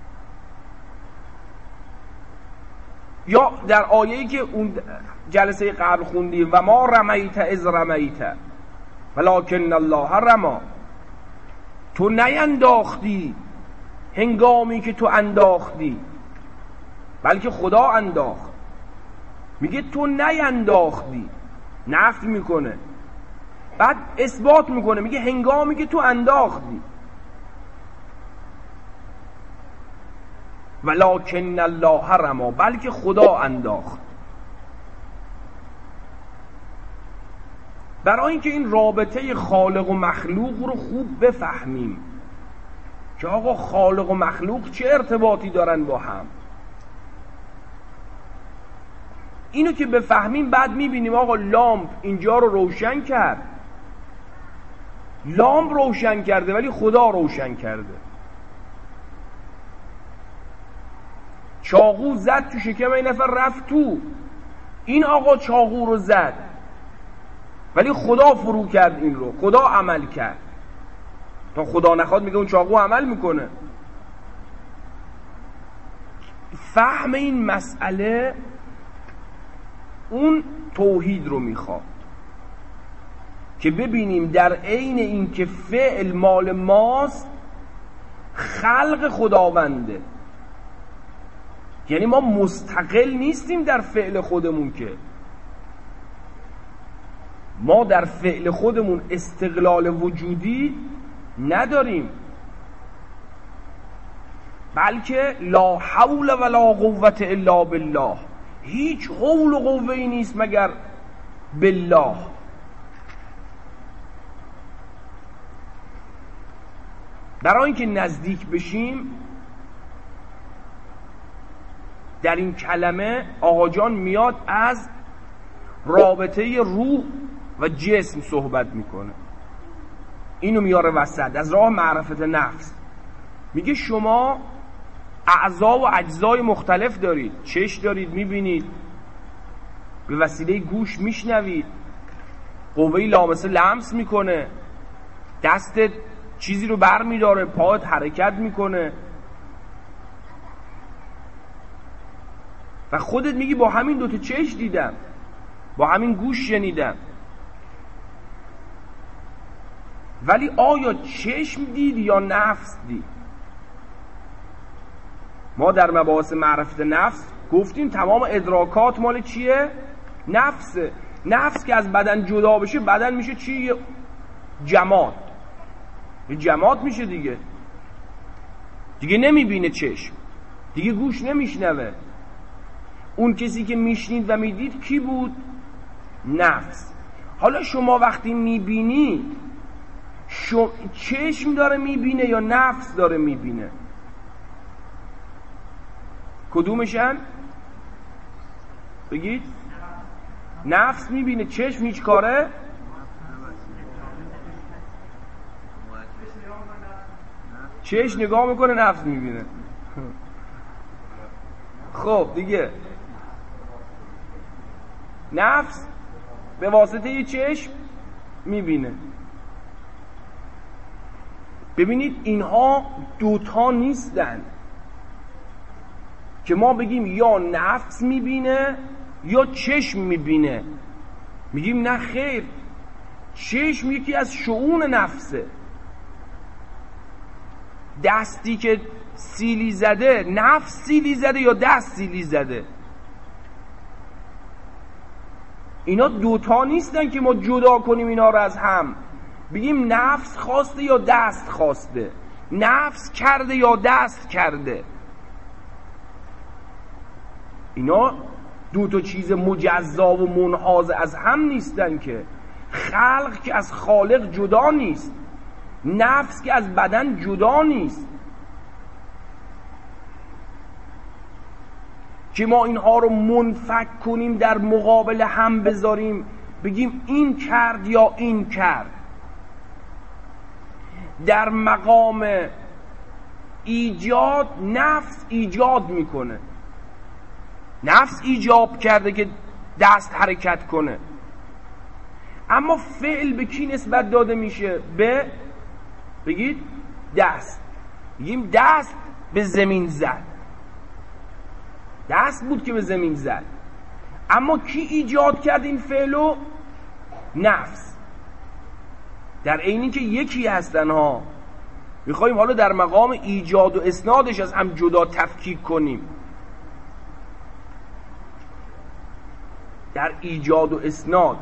یا در آیه‌ای که اون جلسه قبل خوندیم و ما رمیت اذ رمیت ولکن الله رما. تو نینداختی هنگامی که تو انداختی، بلکه خدا انداخت. میگه تو نینداختی، نفی میکنه، بعد اثبات میکنه، میگه هنگامی که تو انداختی. ولکن الله رما، بلکه خدا انداخت. برای اینکه این رابطه خالق و مخلوق رو خوب بفهمیم، که آقا خالق و مخلوق چه ارتباطی دارن با هم. اینو که بفهمیم بعد میبینیم آقا لامپ اینجا رو روشن کرد، لامپ روشن کرده ولی خدا روشن کرده. چاقو زد تو شکم این نفر رفت تو، این آقا چاقو رو زد ولی خدا فرو کرد، این رو خدا عمل کرد. تا خدا نخواد میگه اون چاقو عمل میکنه. فهم این مسئله اون توحید رو میخواد که ببینیم در عین این که فعل مال ماست، خلق خداونده. یعنی ما مستقل نیستیم در فعل خودمون، که ما در فعل خودمون استقلال وجودی نداریم، بلکه لا حول ولا قوة الا بالله، هیچ حول و قوه‌ای نیست مگر بالله. برای اینکه نزدیک بشیم در این کلمه آقا جان میاد از رابطه روح و جسم صحبت میکنه، اینو میاره وسط از راه معرفت نفس. میگه شما اعضا و اجزای مختلف دارید، چشم دارید میبینید، به وسیله گوش میشنوید، قوه لامسه لمس میکنه، دستت چیزی رو بر میداره، پاهت حرکت میکنه و خودت میگی با همین دوتا چشم دیدم، با همین گوش شنیدم. ولی آیا چشم دید یا نفس دید؟ ما در مباحث معرفت نفس گفتیم تمام ادراکات مال چیه؟ نفسه. نفس که از بدن جدا بشه بدن میشه چی؟ جماد. جماد میشه دیگه نمیبینه چشم، دیگه گوش نمیشنوه. اون کسی که میشنید و میدید کی بود؟ نفس. حالا شما وقتی میبینی چشم داره میبینه یا نفس داره میبینه؟ کدومشن؟ بگید. نفس میبینه، چشم هیچ کاره؟ چشم نگاه میکنه، نفس میبینه. خب دیگه نفس به واسطه یه چشم میبینه. ببینید اینها دوتا نیستن که ما بگیم یا نفس میبینه یا چشم میبینه. میگیم نه خیر، چشم یکی از شؤون نفسه. دستی که سیلی زده، نفس سیلی زده یا دست سیلی زده؟ اینا دوتا نیستن که ما جدا کنیم اینا رو از هم، بگیم نفس خواسته یا دست خواسته، نفس کرده یا دست کرده. اینا دوتا چیز مجزا و منحاز از هم نیستن که. خلق که از خالق جدا نیست، نفس که از بدن جدا نیست، که ما اینها رو منفک کنیم در مقابل هم بذاریم بگیم این کرد یا این کرد. در مقام ایجاد نفس ایجاد میکنه، نفس ایجاب کرده که دست حرکت کنه. اما فعل به کی نسبت داده میشه؟ بگید دست. بگیم دست به زمین زد، دست بود که به زمین زد. اما کی ایجاد کرد این فعلو؟ نفس. در عینی که یکی هستن ها. میخوایم حالا در مقام ایجاد و اسنادش از هم جدا تفکیک کنیم. در ایجاد و اسناد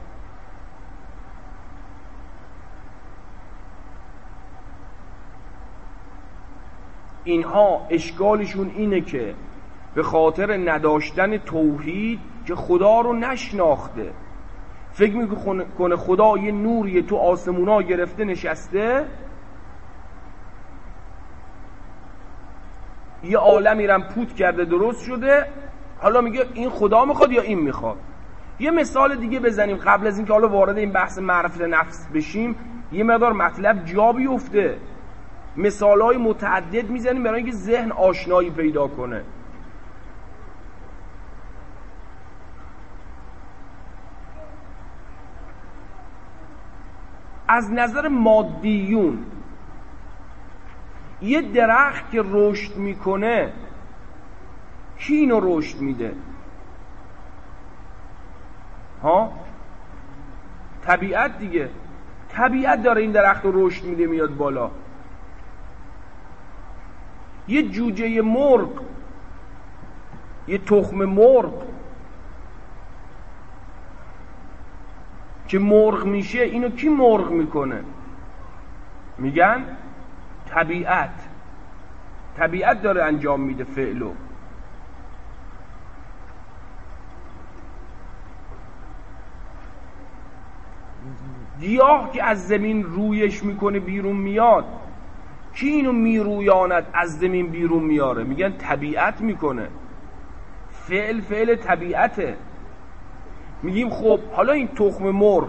اینها اشکالشون اینه که به خاطر نداشتن توحید که خدا رو نشناخته، فکر میکنه خدا یه نوریه تو آسمونا گرفته نشسته، یه عالمی رم پوت کرده درست شده، حالا میگه این خدا میخواد یا این میخواد. یه مثال دیگه بزنیم قبل از اینکه حالا وارد این بحث معرفت نفس بشیم، یه مقدار مطلب جا بیفته. مثالهای متعدد میزنیم برای اینکه ذهن آشنایی پیدا کنه. از نظر مادیون یه درخت که رشد میکنه کی اینو رشد میده؟ طبیعت دیگه. طبیعت داره این درخت رو رشد میده میاد بالا. یه جوجه مرغ، یه تخم مرغ که مرغ میشه، اینو کی مرغ میکنه؟ میگن طبیعت. طبیعت داره انجام میده فعلو. گیاه که از زمین رویش میکنه بیرون میاد، کی اینو میرویاند از زمین بیرون میاره؟ میگن طبیعت میکنه. فعل طبیعته. میگیم خب حالا این تخم مرغ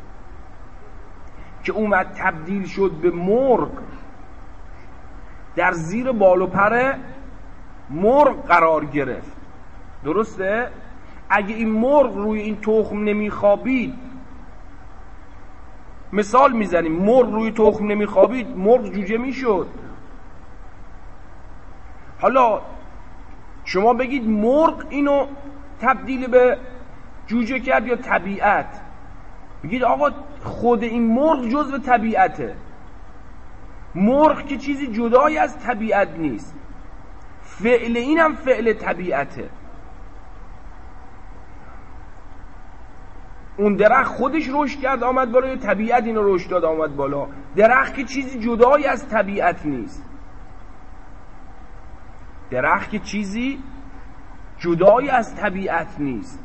که اومد تبدیل شد به مرغ، در زیر بال و پر مرغ قرار گرفت، درسته؟ اگه این مرغ روی این تخم نمیخوابید، مثال میزنیم، مرغ روی تخم نمیخوابید، مرغ جوجه میشد. حالا شما بگید مرغ اینو تبدیل به جوجه کرد یا طبیعت؟ بگید آقا خود این مرغ جزء طبیعته. مرغ که چیزی جدایی از طبیعت نیست، فعل اینم فعل طبیعته. اون درخت خودش رشد کرد آمد بالا یا طبیعت اینو رشد داد آمد بالا؟ درخت که چیزی جدایی از طبیعت نیست. درخت که چیزی جدایی از طبیعت نیست.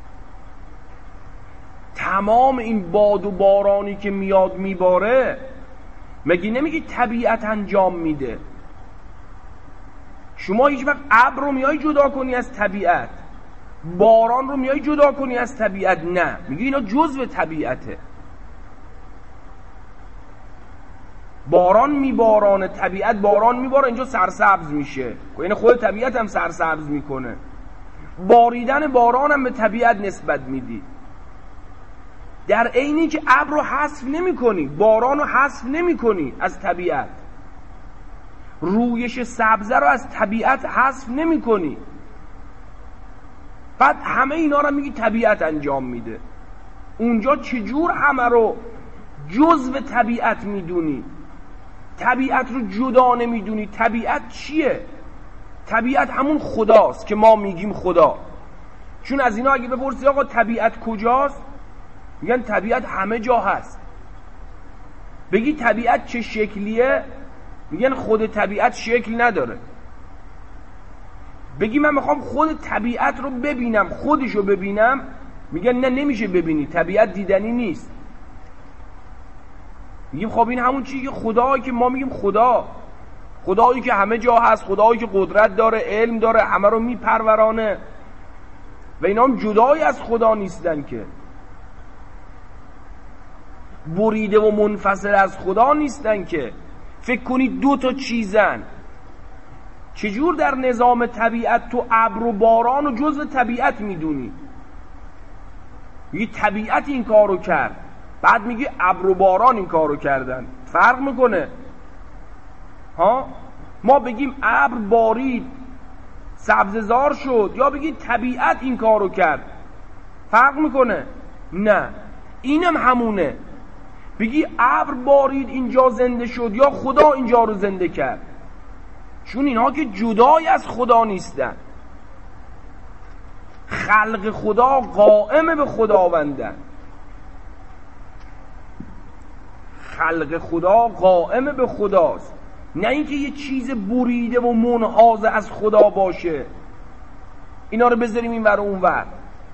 تمام این باد و بارانی که میاد میباره، مگه نمیگی طبیعت انجام میده؟ شما هیچ وقت ابر رو میای جدا کنی از طبیعت، باران رو میای جدا کنی از طبیعت؟ نه، میگی اینا جزء طبیعته. باران میبارانه، طبیعت باران میباره، اینجا سرسبز میشه، یعنی خود طبیعت هم سرسبز میکنه. باریدن باران هم به طبیعت نسبت میدی، در عینی که ابر رو حذف نمی کنی، باران رو حذف نمی کنی از طبیعت، رویش سبزه رو از طبیعت حذف نمی کنی. بعد همه اینا رو میگی طبیعت انجام میده. اونجا چجور همه رو جزء طبیعت میدونی؟ طبیعت رو جدا نمیدونی. طبیعت چیه؟ طبیعت همون خداست که ما میگیم خدا. چون از اینا اگه بپرسی آقا طبیعت کجاست، میگن طبیعت همه جا هست. بگی طبیعت چه شکلیه، میگن خود طبیعت شکل نداره. بگی من میخوام خود طبیعت رو ببینم، خودشو ببینم، میگن نه نمیشه ببینی، طبیعت دیدنی نیست. میگیم خب این همون چیزی که خدایی که ما میگیم خدا، خدایی که همه جا هست، خدایی که قدرت داره، علم داره، همه رو میپرورانه، و اینا هم جدایی از خدا نیستن که، بریده و منفصل از خدا نیستن که. فکر کنید دو تا چیزن، چجور در نظام طبیعت تو ابر و باران و جزء طبیعت میدونی؟ میگی طبیعت این کارو کرد، بعد میگی ابر و باران این کارو کردن. فرق میکنه ها؟ ما بگیم ابر بارید سبززار شد، یا بگی طبیعت این کارو کرد، فرق میکنه؟ نه، اینم همونه. بگی ابر بارید اینجا زنده شد، یا خدا اینجا رو زنده کرد، چون اینها که جدای از خدا نیستن. خلق خدا قائم به خداوندن، خلق خدا قائم به خداست، نه اینکه یه چیز بریده و منحاز از خدا باشه اینا رو بذاریم این ور اون ور.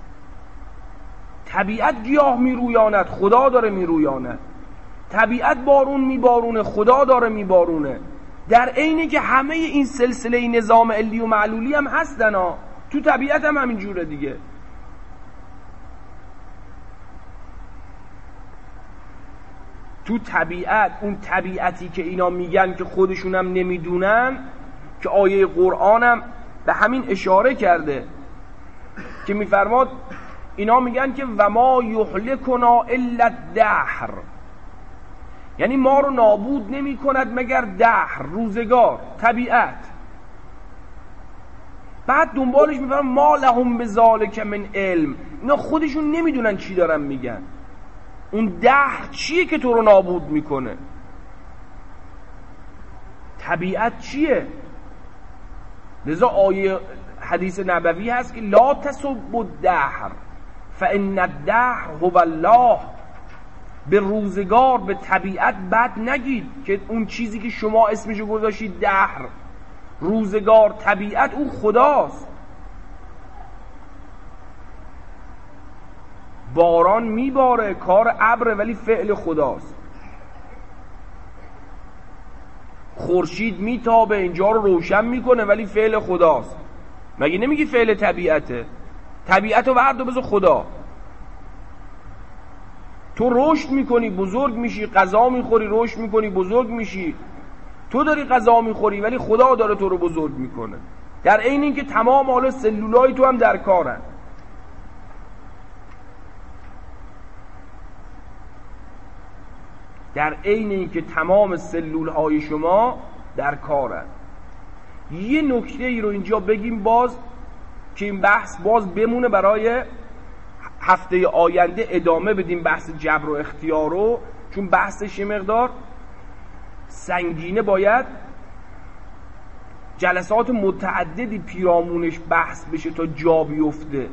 طبیعت گیاه میرویاند، خدا داره میرویاند. طبیعت بارون میبارونه، خدا داره میبارونه. در عینی که همه این سلسله نظام علی و معلولی هم هستن ها، تو طبیعت هم همین جوره دیگه. تو طبیعت، اون طبیعتی که اینا میگن که خودشون هم نمیدونن، که آیه قرآن هم به همین اشاره کرده که میفرماد اینا میگن که و ما یهلکنا الا الدهر، یعنی ما رو نابود نمی کند مگر دهر، روزگار، طبیعت. بعد دنبالش میفرمان ما لهم بذالک من علم، اینا خودشون نمیدونن چی دارن میگن. اون دهر چیه که تو رو نابود میکنه؟ طبیعت چیه؟ لذا آیه حدیث نبوی هست که لا تسبوا الدهر فان الدهر هو الله. به روزگار، به طبیعت بد نگید که اون چیزی که شما اسمشو گذاشتید دهر، روزگار، طبیعت، اون خداست. باران میباره، کار ابره ولی فعل خداست. خورشید میتابه، اینجا رو روشن میکنه ولی فعل خداست. مگه نمیگی فعل طبیعته؟ طبیعت رو ورد و بذار خدا. تو رشد میکنی، بزرگ میشی، غذا میخوری، رشد میکنی، بزرگ میشی. تو داری غذا میخوری ولی خدا داره تو رو بزرگ میکنه. در عین اینکه تمام حالا سلولای تو هم در کارن. در عین اینکه تمام سلولهای شما در کارن. یه نکته ای رو اینجا بگیم باز که این بحث باز بمونه برای هفته آینده، ادامه بدیم بحث جبر و اختیار رو، چون بحثش یه مقدار سنگینه، باید جلسات متعددی پیرامونش بحث بشه تا جا بیفته.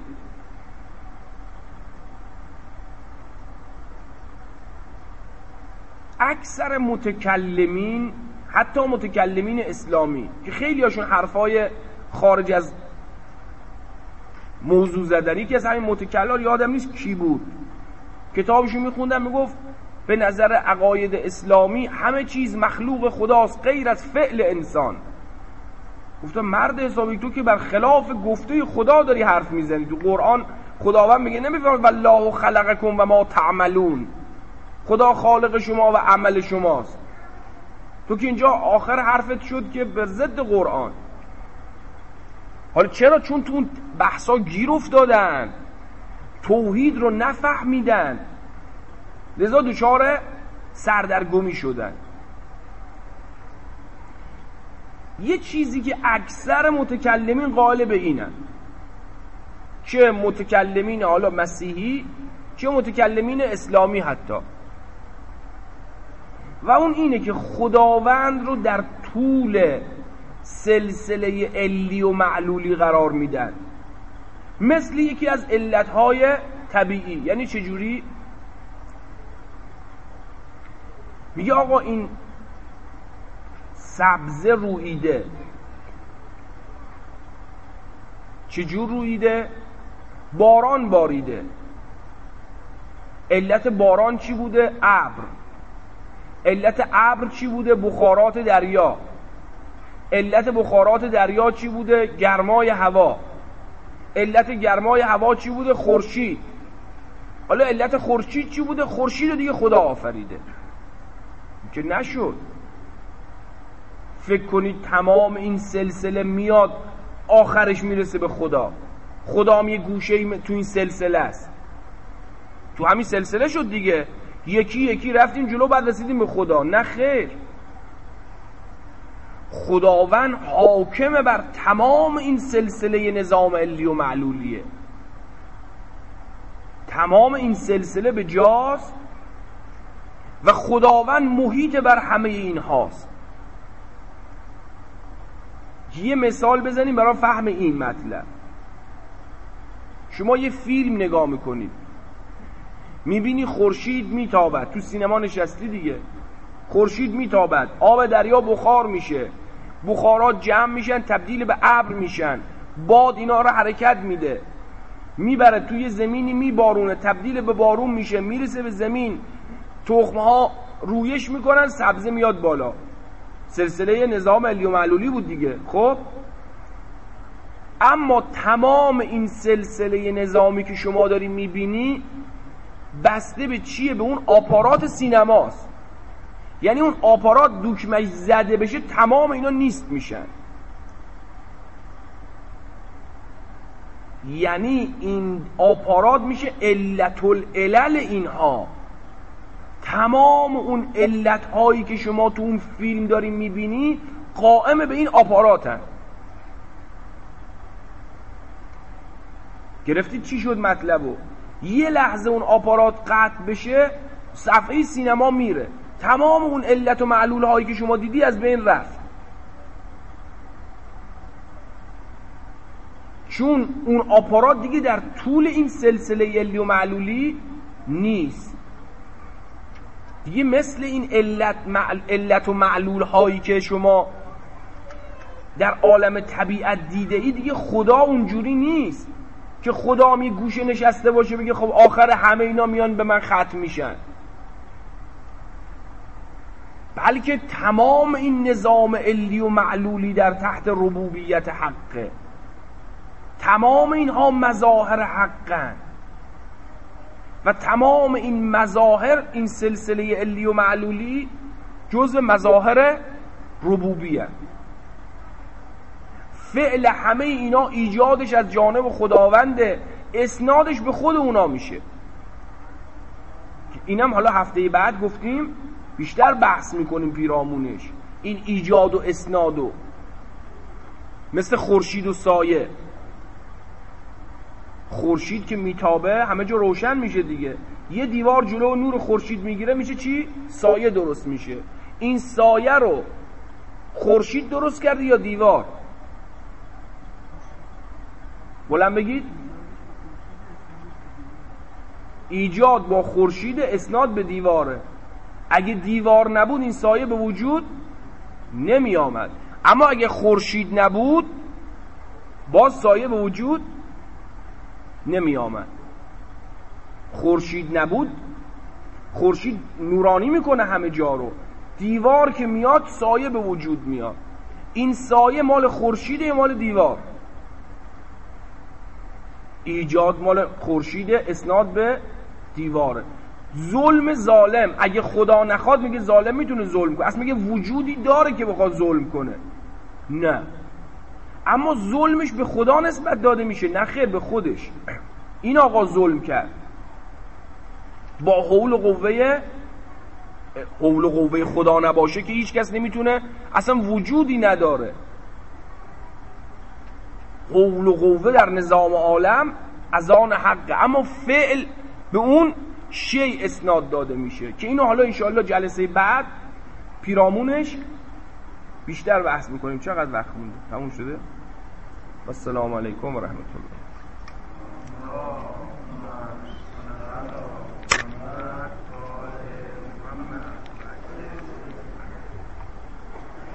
اکثر متکلمین، حتی متکلمین اسلامی که خیلی هاشون حرفای خارج از موضوع زدن، یکی از همین متکلمین یادم نیست کی بود، کتابشو میخوندم میگفت به نظر عقاید اسلامی همه چیز مخلوق خداست غیر از فعل انسان. گفتم مرد حسابی، تو که بر خلاف گفته خدا داری حرف میزنی. تو قرآن خداوند میگه نمیفرماید والله خلقکم و ما تعملون، خدا خالق شما و عمل شماست. تو که اینجا آخر حرفت شد که بر ضد قرآن. حالا چرا؟ چون تو اون بحثا گیر افتادن، توحید رو نفهمیدن، لذا دچار سردرگمی شدن. یه چیزی که اکثر متکلمین قائل به اینن، چه متکلمین حالا مسیحی چه متکلمین اسلامی حتی، و اون اینه که خداوند رو در طول سلسله علی و معلولی قرار میدن، مثل یکی از علتهای طبیعی. یعنی چجوری؟ میگه آقا این سبزه رویده، چجور رویده؟ باران باریده. علت باران چی بوده؟ ابر. علت ابر چی بوده؟ بخارات دریا. علت بخارات دریا چی بوده؟ گرمای هوا. علت گرمای هوا چی بوده؟ خورشید. حالا علت خورشید چی بوده؟ خورشید رو دیگه خدا آفریده که نشد. فکر کنید تمام این سلسله میاد آخرش میرسه به خدا. خدا هم یه گوشه تو این سلسله است، تو همین سلسله شد دیگه، یکی یکی رفتیم جلو بعد رسیدیم به خدا. نه خیر، خداوند حاکم بر تمام این سلسله نظام علی و معلولیه. تمام این سلسله به جاست و خداوند محیط بر همه این هاست. یه مثال بزنیم برای فهم این مطلب. شما یه فیلم نگاه میکنید، میبینی خورشید میتابد، تو سینما نشستی دیگه، خورشید میتابد، آب دریا بخار میشه، بخارات جمع میشن تبدیل به ابر میشن، باد اینا رو حرکت میده، میبره توی زمینی میبارونه، تبدیل به بارون میشه، میرسه به زمین، تخمها رویش میکنن، سبزه میاد بالا. سلسله نظام علی و معلولی بود دیگه. خب اما تمام این سلسله نظامی که شما داری میبینی بسته به چیه؟ به اون آپارات سینماست. یعنی اون آپارات دکمه‌اش زده بشه تمام اینا نیست میشن. یعنی این آپارات میشه علت العلل اینها. تمام اون علت هایی که شما تو اون فیلم داری میبینی قائم به این آپاراتن. گرفتید چی شد مطلبو؟ یه لحظه اون آپارات قطع بشه صفحه سینما میره، تمام اون علت و معلول هایی که شما دیدی از بین رفت. چون اون آپارات دیگه در طول این سلسله علی و معلولی نیست دیگه. مثل این علت و معلول هایی که شما در عالم طبیعت دیده ای دیگه خدا اونجوری نیست که خدا می گوشه نشسته باشه بگه خب آخر همه اینا میان به من ختم میشن، بلکه تمام این نظام علی و معلولی در تحت ربوبیت حقه. تمام اینها مظاهر حقن و تمام این مظاهر، این سلسله علی و معلولی جزء مظاهر ربوبیت. فعل همه اینا ایجادش از جانب خداونده، اسنادش به خود اونا میشه. اینم حالا هفته بعد گفتیم بیشتر بحث میکنیم پیرامونش، این ایجاد و اسنادو. مثل خورشید و سایه، خورشید که میتابه همه جا روشن میشه دیگه، یه دیوار جلو نور خورشید میگیره میشه چی؟ سایه درست میشه. این سایه رو خورشید درست کرده یا دیوار؟ بلند بگید. ایجاد با خورشید، اسناد به دیواره. اگه دیوار نبود این سایه به وجود نمی آمد، اما اگه خورشید نبود باز سایه به وجود نمی آمد. خورشید نبود، خورشید نورانی میکنه همه جا رو، دیوار که میاد سایه به وجود میاد. این سایه مال خورشیده یا مال دیوار؟ ایجاد مال خورشیده، اسناد به دیواره. ظلم ظالم، اگه خدا نخواد میگه ظالم میتونه ظلم کنه، اصلا میگه وجودی داره که بخواد ظلم کنه؟ نه. اما ظلمش به خدا نسبت داده میشه، نه خیر به خودش. این آقا ظلم کرد با حول و قوه خدا نباشه که هیچ کس نمیتونه، اصلا وجودی نداره. حول و قوه در نظام عالم از آن حقه، اما فعل به اون شیء اسناد داده میشه که اینو حالا انشاءالله جلسه بعد پیرامونش بیشتر بحث میکنیم. چقدر وقت مونده؟ تموم شده؟ السلام علیکم و رحمت الله.